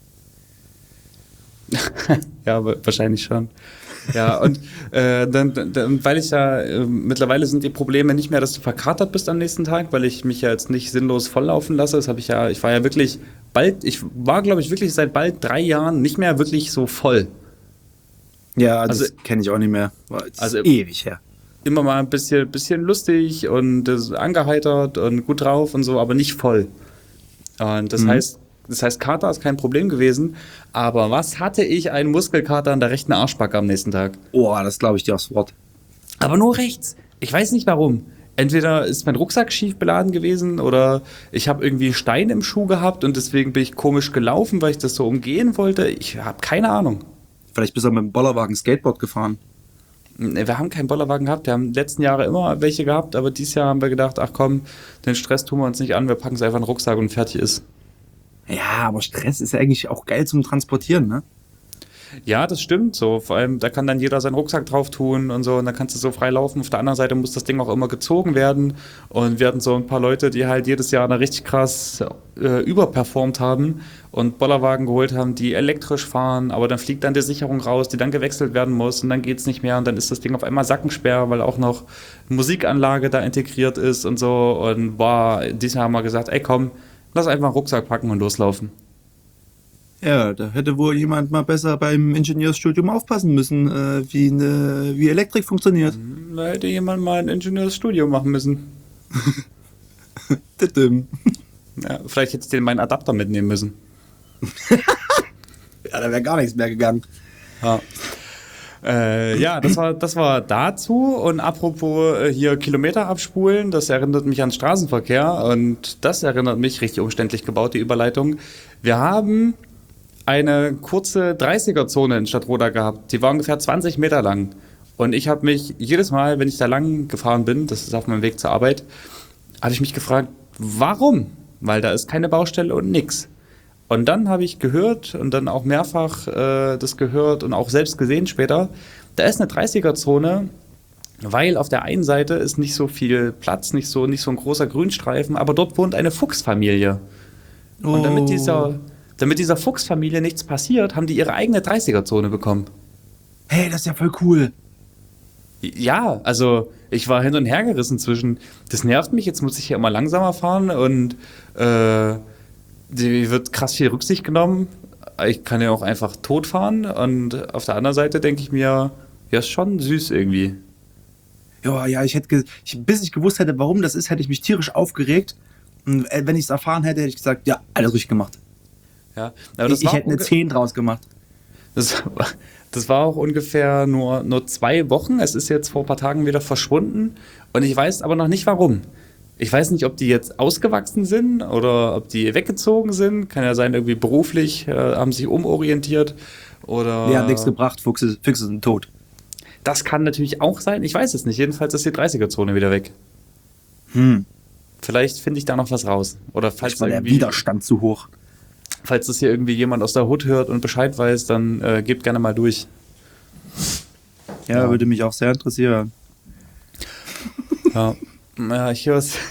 Speaker 2: Ja, aber wahrscheinlich schon. Ja, und dann, weil ich ja, mittlerweile sind die Probleme nicht mehr, dass du verkatert bist am nächsten Tag, weil ich mich ja jetzt nicht sinnlos volllaufen lasse. Das habe ich war ja wirklich ich war, glaube ich, wirklich seit bald 3 Jahren nicht mehr wirklich so voll.
Speaker 3: Ja, das
Speaker 2: Also-
Speaker 3: kenne ich auch nicht mehr. Das
Speaker 2: Also-
Speaker 3: ist ewig her.
Speaker 2: Immer mal ein bisschen lustig und angeheitert und gut drauf und so, aber nicht voll. Und das heißt, Kater ist kein Problem gewesen, aber was hatte ich einen Muskelkater an der rechten Arschbacke am nächsten Tag?
Speaker 3: Oh, das glaube ich dir aufs Wort.
Speaker 2: Aber nur rechts. Ich weiß nicht warum. Entweder ist mein Rucksack schief beladen gewesen oder ich habe irgendwie einen Stein im Schuh gehabt und deswegen bin ich komisch gelaufen, weil ich das so umgehen wollte. Ich habe keine Ahnung.
Speaker 3: Vielleicht bist du mit dem Bollerwagen Skateboard gefahren.
Speaker 2: Wir haben keinen Bollerwagen gehabt. Wir haben in den letzten Jahren immer welche gehabt, aber dieses Jahr haben wir gedacht, ach komm, den Stress tun wir uns nicht an, wir packen es einfach in den Rucksack und fertig ist.
Speaker 3: Ja, aber Stress ist ja eigentlich auch geil zum Transportieren, ne?
Speaker 2: Ja, das stimmt so. Vor allem, da kann dann jeder seinen Rucksack drauf tun und so und dann kannst du so frei laufen. Auf der anderen Seite muss das Ding auch immer gezogen werden und wir hatten so ein paar Leute, die halt jedes Jahr da richtig krass überperformt haben und Bollerwagen geholt haben, die elektrisch fahren, aber dann fliegt dann die Sicherung raus, die dann gewechselt werden muss und dann geht's nicht mehr und dann ist das Ding auf einmal Sackensperr, weil auch noch Musikanlage da integriert ist und so und dieses Jahr haben wir gesagt, ey komm, lass einfach einen Rucksack packen und loslaufen.
Speaker 3: Ja, da hätte wohl jemand mal besser beim Ingenieursstudium aufpassen müssen, wie Elektrik funktioniert.
Speaker 2: Da hätte jemand mal ein Ingenieursstudium machen müssen.
Speaker 3: Titim.
Speaker 2: Ja, vielleicht hätte ich den meinen Adapter mitnehmen müssen.
Speaker 3: Ja, da wäre gar nichts mehr gegangen.
Speaker 2: Ja, das war dazu. Und apropos hier Kilometer abspulen, das erinnert mich an Straßenverkehr und das erinnert mich, richtig umständlich gebaut, die Überleitung. Wir haben eine kurze 30er-Zone in Stadtroda gehabt. Die war ungefähr 20 Meter lang. Und ich habe mich jedes Mal, wenn ich da lang gefahren bin, das ist auf meinem Weg zur Arbeit, habe ich mich gefragt, warum? Weil da ist keine Baustelle und nix. Und dann habe ich gehört und dann auch mehrfach das gehört und auch selbst gesehen später, da ist eine 30er-Zone, weil auf der einen Seite ist nicht so viel Platz, nicht so ein großer Grünstreifen, aber dort wohnt eine Fuchsfamilie. Und damit dieser Fuchsfamilie nichts passiert, haben die ihre eigene 30er-Zone bekommen.
Speaker 3: Hey, das ist ja voll cool.
Speaker 2: Ja, also ich war hin und her gerissen zwischen, das nervt mich, jetzt muss ich hier immer langsamer fahren und die wird krass viel Rücksicht genommen. Ich kann ja auch einfach tot fahren und auf der anderen Seite denke ich mir, ja, ist schon süß irgendwie.
Speaker 3: Ja, bis ich gewusst hätte, warum das ist, hätte ich mich tierisch aufgeregt. Und wenn ich es erfahren hätte, hätte ich gesagt, ja, alles richtig gemacht.
Speaker 2: Ja, aber das
Speaker 3: Ich
Speaker 2: war
Speaker 3: hätte eine 10 draus gemacht.
Speaker 2: Das war auch ungefähr nur 2 Wochen. Es ist jetzt vor ein paar Tagen wieder verschwunden und ich weiß aber noch nicht warum. Ich weiß nicht, ob die jetzt ausgewachsen sind oder ob die weggezogen sind. Kann ja sein, irgendwie beruflich haben sich umorientiert oder.
Speaker 3: Der hat nichts gebracht, Füchse sind tot.
Speaker 2: Das kann natürlich auch sein. Ich weiß es nicht. Jedenfalls ist die 30er-Zone wieder weg. Vielleicht finde ich da noch was raus. Oder falls
Speaker 3: War der Widerstand zu hoch.
Speaker 2: Falls das hier irgendwie jemand aus der Hood hört und Bescheid weiß, dann gebt gerne mal durch.
Speaker 3: Ja, würde mich auch sehr interessieren.
Speaker 2: Ja, ich höre es.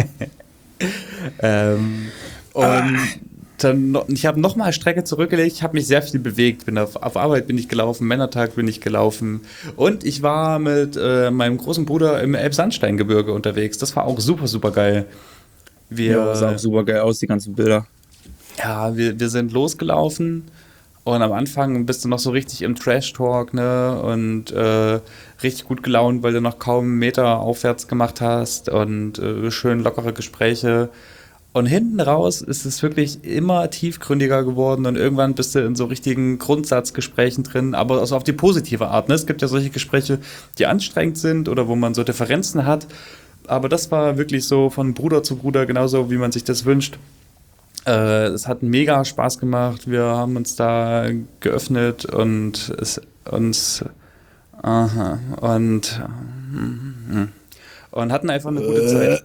Speaker 2: Und dann ich habe nochmal Strecke zurückgelegt, ich habe mich sehr viel bewegt, auf Arbeit bin ich gelaufen, Männertag bin ich gelaufen und ich war mit meinem großen Bruder im Elbsandsteingebirge unterwegs. Das war auch super, super geil.
Speaker 3: Das sah auch super geil aus, die ganzen Bilder.
Speaker 2: Ja, wir sind losgelaufen und am Anfang bist du noch so richtig im Trash-Talk, ne, und richtig gut gelaunt, weil du noch kaum einen Meter aufwärts gemacht hast und schön lockere Gespräche. Und hinten raus ist es wirklich immer tiefgründiger geworden und irgendwann bist du in so richtigen Grundsatzgesprächen drin, aber also auf die positive Art, ne? Es gibt ja solche Gespräche, die anstrengend sind oder wo man so Differenzen hat, aber das war wirklich so von Bruder zu Bruder genauso, wie man sich das wünscht. Es hat mega Spaß gemacht. Wir haben uns da geöffnet und und hatten einfach eine gute Zeit.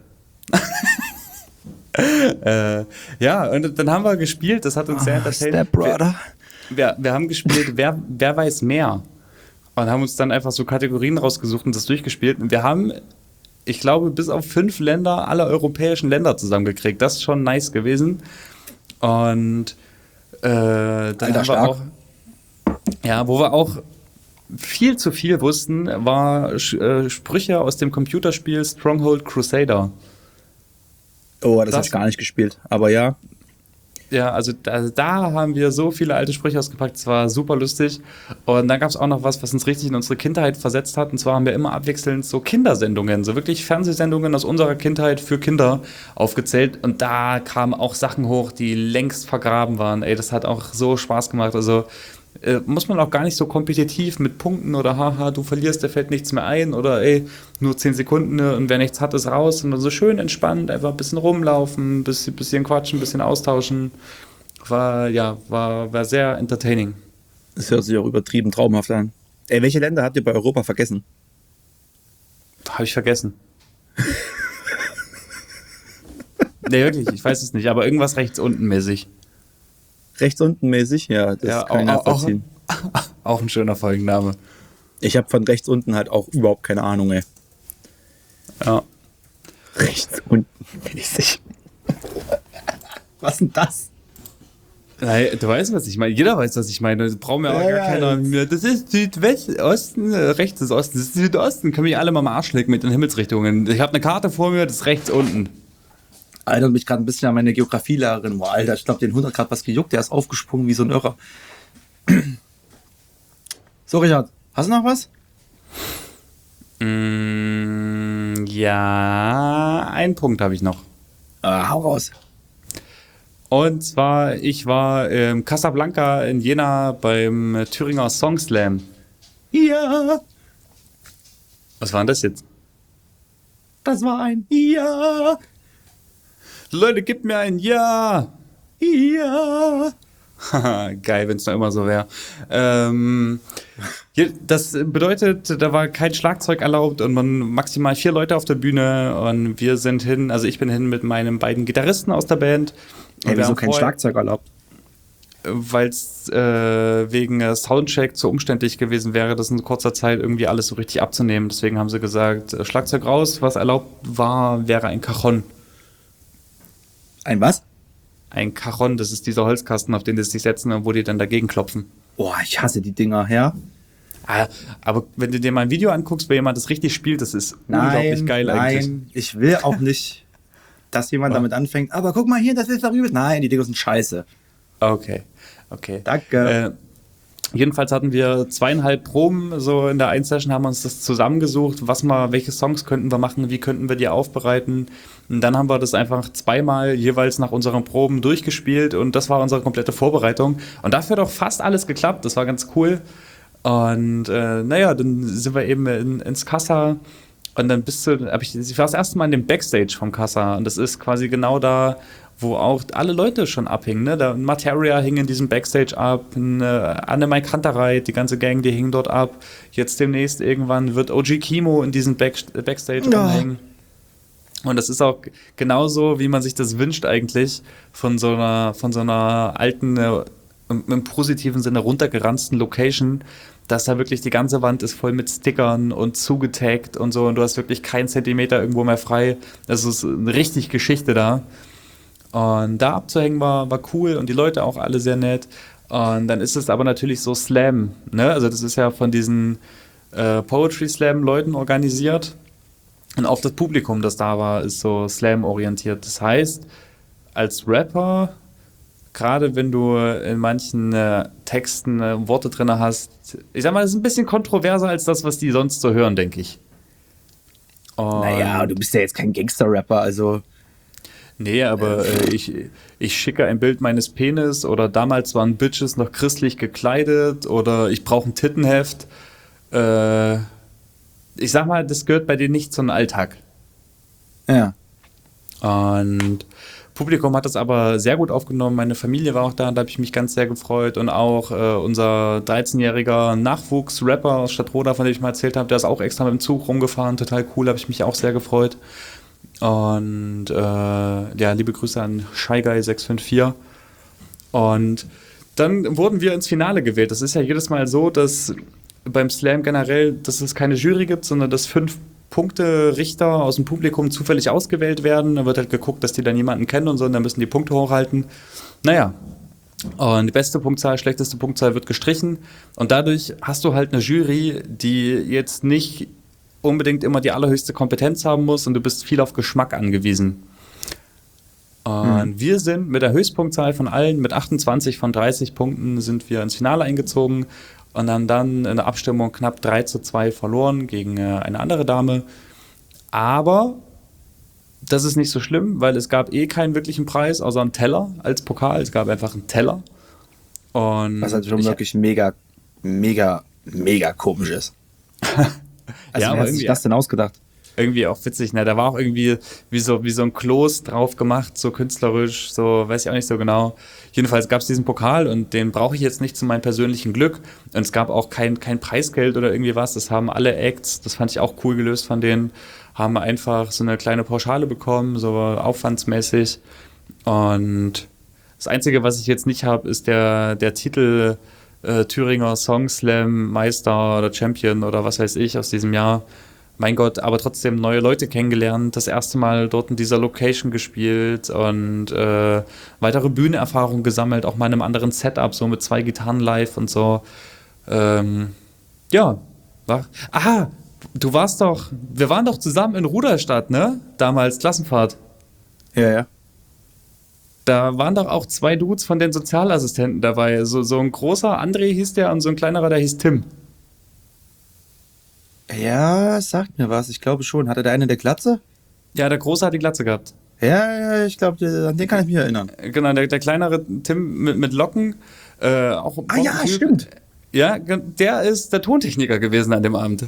Speaker 2: Ja, und dann haben wir gespielt. Das hat uns sehr entertained.
Speaker 3: Step Brother.
Speaker 2: Wir haben gespielt, wer weiß mehr. und haben uns dann einfach so Kategorien rausgesucht und das durchgespielt. Und wir haben, ich glaube, bis auf 5 Länder, alle europäischen Länder zusammengekriegt. Das ist schon nice gewesen. Und dann
Speaker 3: Alter,
Speaker 2: haben wir
Speaker 3: stark.
Speaker 2: auch, ja, wo wir auch viel zu viel wussten, war Sprüche aus dem Computerspiel Stronghold Crusader.
Speaker 3: Oh, das
Speaker 2: Das-
Speaker 3: habe ich gar nicht gespielt. Aber ja,
Speaker 2: Ja, also da haben wir so viele alte Sprüche ausgepackt, es war super lustig. Und dann gab es auch noch was uns richtig in unsere Kindheit versetzt hat. Und zwar haben wir immer abwechselnd so Kindersendungen, so wirklich Fernsehsendungen aus unserer Kindheit für Kinder aufgezählt. Und da kamen auch Sachen hoch, die längst vergraben waren. Ey, das hat auch so Spaß gemacht. Also muss man auch gar nicht so kompetitiv mit Punkten oder haha, du verlierst, der fällt nichts mehr ein oder ey, nur 10 Sekunden und wer nichts hat, ist raus. Sondern so schön entspannt, einfach ein bisschen rumlaufen, ein bisschen quatschen, ein bisschen austauschen. War sehr entertaining.
Speaker 3: das hört sich auch übertrieben traumhaft an. Ey, welche Länder habt ihr bei Europa vergessen?
Speaker 2: Habe ich vergessen. Nee, wirklich, ich weiß es nicht, aber irgendwas rechts unten mäßig.
Speaker 3: Rechts unten mäßig? Ja, das
Speaker 2: Ja,
Speaker 3: kann ich nachvollziehen.
Speaker 2: Auch ein schöner Folgenname.
Speaker 3: Ich habe von rechts unten halt auch überhaupt keine Ahnung, ey.
Speaker 2: Ja.
Speaker 3: Rechts unten mäßig. Was denn das?
Speaker 2: Nein, du weißt, was ich meine. Jeder weiß, was ich meine. Das braucht mir aber
Speaker 3: Ja,
Speaker 2: gar
Speaker 3: ja,
Speaker 2: keiner mehr. Das ist Südwest, Osten, rechts ist Osten. Das ist Südosten. Können mich alle mal am Arsch lecken mit den Himmelsrichtungen. Ich habe eine Karte vor mir, das ist rechts unten.
Speaker 3: Erinnert mich gerade ein bisschen an meine Geografielehrerin. Boah, Alter, ich glaube, den 100 Grad was gejuckt. Der ist aufgesprungen wie so ein Irrer. So, Richard, hast du noch was?
Speaker 2: Ja, einen Punkt habe ich noch.
Speaker 3: Hau raus.
Speaker 2: Und zwar, ich war in Casablanca in Jena beim Thüringer Song Slam.
Speaker 3: Ja,
Speaker 2: Was war denn das jetzt?
Speaker 3: das war ein Ja,
Speaker 2: Leute, gebt mir ein Ja!
Speaker 3: ja.
Speaker 2: Haha, geil, wenn es noch immer so wäre. Das bedeutet, da war kein Schlagzeug erlaubt und man maximal 4 Leute auf der Bühne und wir sind hin, also ich bin hin mit meinen beiden Gitarristen aus der Band.
Speaker 3: Ey, wieso kein Schlagzeug erlaubt?
Speaker 2: Weil es wegen Soundcheck zu umständlich gewesen wäre, das in kurzer Zeit irgendwie alles so richtig abzunehmen. Deswegen haben sie gesagt, Schlagzeug raus, was erlaubt war, wäre ein Cajon.
Speaker 3: Ein was?
Speaker 2: Ein Cajon, das ist dieser Holzkasten, auf den sie sich setzen und wo die dann dagegen klopfen.
Speaker 3: Boah, ich hasse die Dinger, ja.
Speaker 2: Aber wenn du dir mal ein Video anguckst, wo jemand das richtig spielt, das ist unglaublich geil eigentlich.
Speaker 3: Nein, ich will auch nicht, dass jemand damit anfängt. Aber guck mal hier, das ist doch übel. Nein, die Dinger sind scheiße.
Speaker 2: Okay.
Speaker 3: Danke.
Speaker 2: Jedenfalls hatten wir 2,5 Proben, so in der einen Session haben wir uns das zusammengesucht, welche Songs könnten wir machen, wie könnten wir die aufbereiten. Und dann haben wir das einfach 2-mal jeweils nach unseren Proben durchgespielt und das war unsere komplette Vorbereitung. Und dafür hat auch fast alles geklappt, das war ganz cool. Und dann sind wir eben ins Kassa und dann ich war das erste Mal in dem Backstage vom Kassa und das ist quasi genau da, wo auch alle Leute schon abhingen. Ne? Da Materia hing in diesem Backstage ab, Annemai Kantereit, die ganze Gang, die hing dort ab. Jetzt demnächst irgendwann wird OG Kimo in diesem Backstage rumhängen. Und das ist auch genauso, wie man sich das wünscht eigentlich, von so einer alten, im positiven Sinne runtergeranzten Location, dass da wirklich die ganze Wand ist voll mit Stickern und zugetaggt und so und du hast wirklich keinen Zentimeter irgendwo mehr frei. Das ist eine richtig Geschichte da. Und da abzuhängen war cool und die Leute auch alle sehr nett. Und dann ist es aber natürlich so Slam, ne? Also das ist ja von diesen Poetry Slam Leuten organisiert. Und auch das Publikum, das da war, ist so Slam-orientiert. Das heißt, als Rapper, gerade wenn du in manchen Texten Worte drin hast, ich sag mal, das ist ein bisschen kontroverser als das, was die sonst so hören, denke ich. Und
Speaker 3: Naja, du bist ja jetzt kein Gangster-Rapper, also.
Speaker 2: nee, aber ich schicke ein Bild meines Penis oder damals waren Bitches noch christlich gekleidet oder ich brauche ein Tittenheft. Ich sag mal, das gehört bei denen nicht zum Alltag.
Speaker 3: Ja.
Speaker 2: Und Publikum hat das aber sehr gut aufgenommen. Meine Familie war auch da, da habe ich mich ganz sehr gefreut. Und auch unser 13-jähriger Nachwuchs-Rapper aus Stadtroda, von dem ich mal erzählt habe, der ist auch extra mit dem Zug rumgefahren. Total cool, habe ich mich auch sehr gefreut. Und liebe Grüße an ShyGuy654. Und dann wurden wir ins Finale gewählt. Das ist ja jedes Mal so, dass beim Slam generell, dass es keine Jury gibt, sondern dass 5 Punkte-Richter aus dem Publikum zufällig ausgewählt werden. Da wird halt geguckt, dass die dann jemanden kennen und so, und dann müssen die Punkte hochhalten. Naja, und die beste Punktzahl, schlechteste Punktzahl wird gestrichen. Und dadurch hast du halt eine Jury, die jetzt nicht unbedingt immer die allerhöchste Kompetenz haben muss, und du bist viel auf Geschmack angewiesen. Und wir sind mit der Höchstpunktzahl von allen, mit 28 von 30 Punkten, sind wir ins Finale eingezogen und haben dann in der Abstimmung knapp 3:2 verloren gegen eine andere Dame. Aber das ist nicht so schlimm, weil es gab keinen wirklichen Preis, außer einen Teller als Pokal. Es gab einfach einen Teller. Und
Speaker 3: Was halt schon wirklich mega, mega, mega komisch ist. Also,
Speaker 2: Ja,
Speaker 3: wer
Speaker 2: aber
Speaker 3: hat sich
Speaker 2: irgendwie-
Speaker 3: das denn ausgedacht?
Speaker 2: irgendwie auch witzig, ne? Da war auch irgendwie wie so ein Kloß drauf gemacht, so künstlerisch, so weiß ich auch nicht so genau. Jedenfalls gab es diesen Pokal, und den brauche ich jetzt nicht zu meinem persönlichen Glück. Und es gab auch kein Preisgeld oder irgendwie was. Das haben alle Acts, das fand ich auch cool gelöst von denen, haben einfach so eine kleine Pauschale bekommen, so aufwandsmäßig. Und das Einzige, was ich jetzt nicht habe, ist der Titel Thüringer Song Slam Meister oder Champion oder was weiß ich aus diesem Jahr. Mein Gott, aber trotzdem neue Leute kennengelernt, das erste Mal dort in dieser Location gespielt und weitere Bühnenerfahrung gesammelt, auch mal in einem anderen Setup, so mit 2 Gitarren live und so. Ja, aha, wir waren doch zusammen in Ruderstadt, ne? Damals Klassenfahrt.
Speaker 3: Ja, ja.
Speaker 2: Da waren doch auch 2 Dudes von den Sozialassistenten dabei. So ein großer, André hieß der, und so ein kleinerer, der hieß Tim.
Speaker 3: Ja, sagt mir was. Ich glaube schon. Hatte der eine der Glatze?
Speaker 2: Ja, der Große hat die Glatze gehabt.
Speaker 3: Ja, ich glaube, an den kann ich mich erinnern.
Speaker 2: Genau, der kleinere Tim mit Locken. Auch
Speaker 3: Ja,
Speaker 2: Typ.
Speaker 3: stimmt.
Speaker 2: Ja, der ist der Tontechniker gewesen an dem Abend.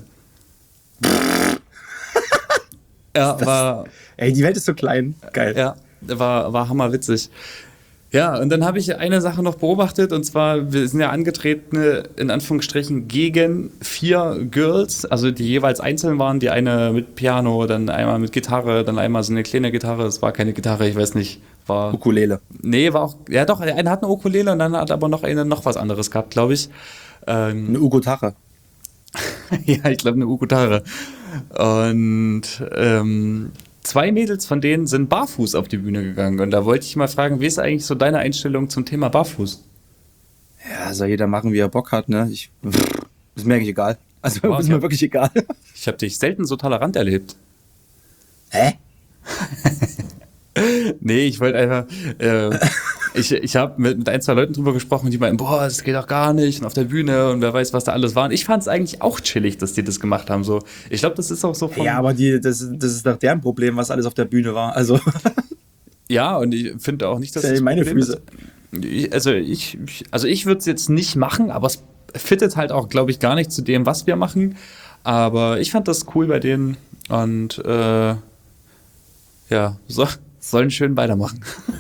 Speaker 2: Ja,
Speaker 3: Ey, die Welt ist so klein. Geil.
Speaker 2: Ja, war hammerwitzig. Ja, und dann habe ich eine Sache noch beobachtet, und zwar, wir sind ja angetreten, in Anführungsstrichen, gegen 4 Girls, also die jeweils einzeln waren, die eine mit Piano, dann einmal mit Gitarre, dann einmal so eine kleine Gitarre, es war keine Gitarre, ich weiß nicht, war...
Speaker 3: Ukulele.
Speaker 2: Nee, war auch, ja doch, eine hat eine Ukulele und dann hat aber noch eine noch was anderes gehabt, glaube ich.
Speaker 3: Eine Ugotache.
Speaker 2: Ja, ich glaube eine Ukulele. Und 2 Mädels von denen sind barfuß auf die Bühne gegangen. Und da wollte ich mal fragen, wie ist eigentlich so deine Einstellung zum Thema Barfuß?
Speaker 3: Ja, soll jeder machen, wie er Bock hat, ne? Ist mir eigentlich egal. Also,
Speaker 2: Wow,
Speaker 3: ist
Speaker 2: ja.
Speaker 3: mir wirklich egal.
Speaker 2: Ich habe dich selten so tolerant erlebt.
Speaker 3: Hä?
Speaker 2: Nee, ich wollte einfach, ich habe mit 1, 2 Leuten drüber gesprochen, die meinten, boah, das geht doch gar nicht, und auf der Bühne und wer weiß, was da alles war. Und ich fand es eigentlich auch chillig, dass die das gemacht haben. So, ich glaube, das ist auch so von...
Speaker 3: Ja, aber das ist doch deren Problem, was alles auf der Bühne war. Also,
Speaker 2: Ja, und ich finde auch nicht, dass
Speaker 3: das sind meine
Speaker 2: Problem
Speaker 3: Füße.
Speaker 2: ist. Also ich würde es jetzt nicht machen, aber es fittet halt auch, glaube ich, gar nicht zu dem, was wir machen. Aber ich fand das cool bei denen, und ja, sollen schön weitermachen.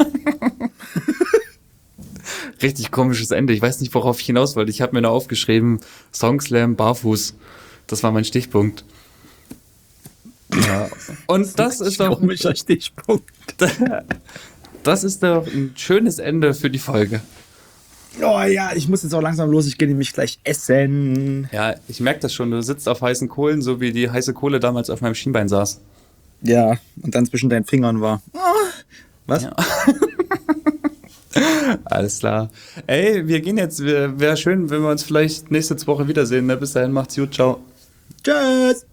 Speaker 2: Richtig komisches Ende. Ich weiß nicht, worauf ich hinaus wollte. Ich habe mir nur aufgeschrieben, Songslam, barfuß. Das war mein Stichpunkt. Ja. Und das ist doch...
Speaker 3: Komischer Stichpunkt.
Speaker 2: Das ist doch ein schönes Ende für die Folge.
Speaker 3: Oh ja, ich muss jetzt auch langsam los. Ich gehe nämlich gleich essen.
Speaker 2: Ja, ich merke das schon. Du sitzt auf heißen Kohlen, so wie die heiße Kohle damals auf meinem Schienbein saß.
Speaker 3: Ja, und dann zwischen deinen Fingern war. Was?
Speaker 2: Ja. Alles klar. Ey, wir gehen jetzt. Wäre schön, wenn wir uns vielleicht nächste Woche wiedersehen. Ne? Bis dahin, macht's gut. Ciao.
Speaker 3: Tschüss.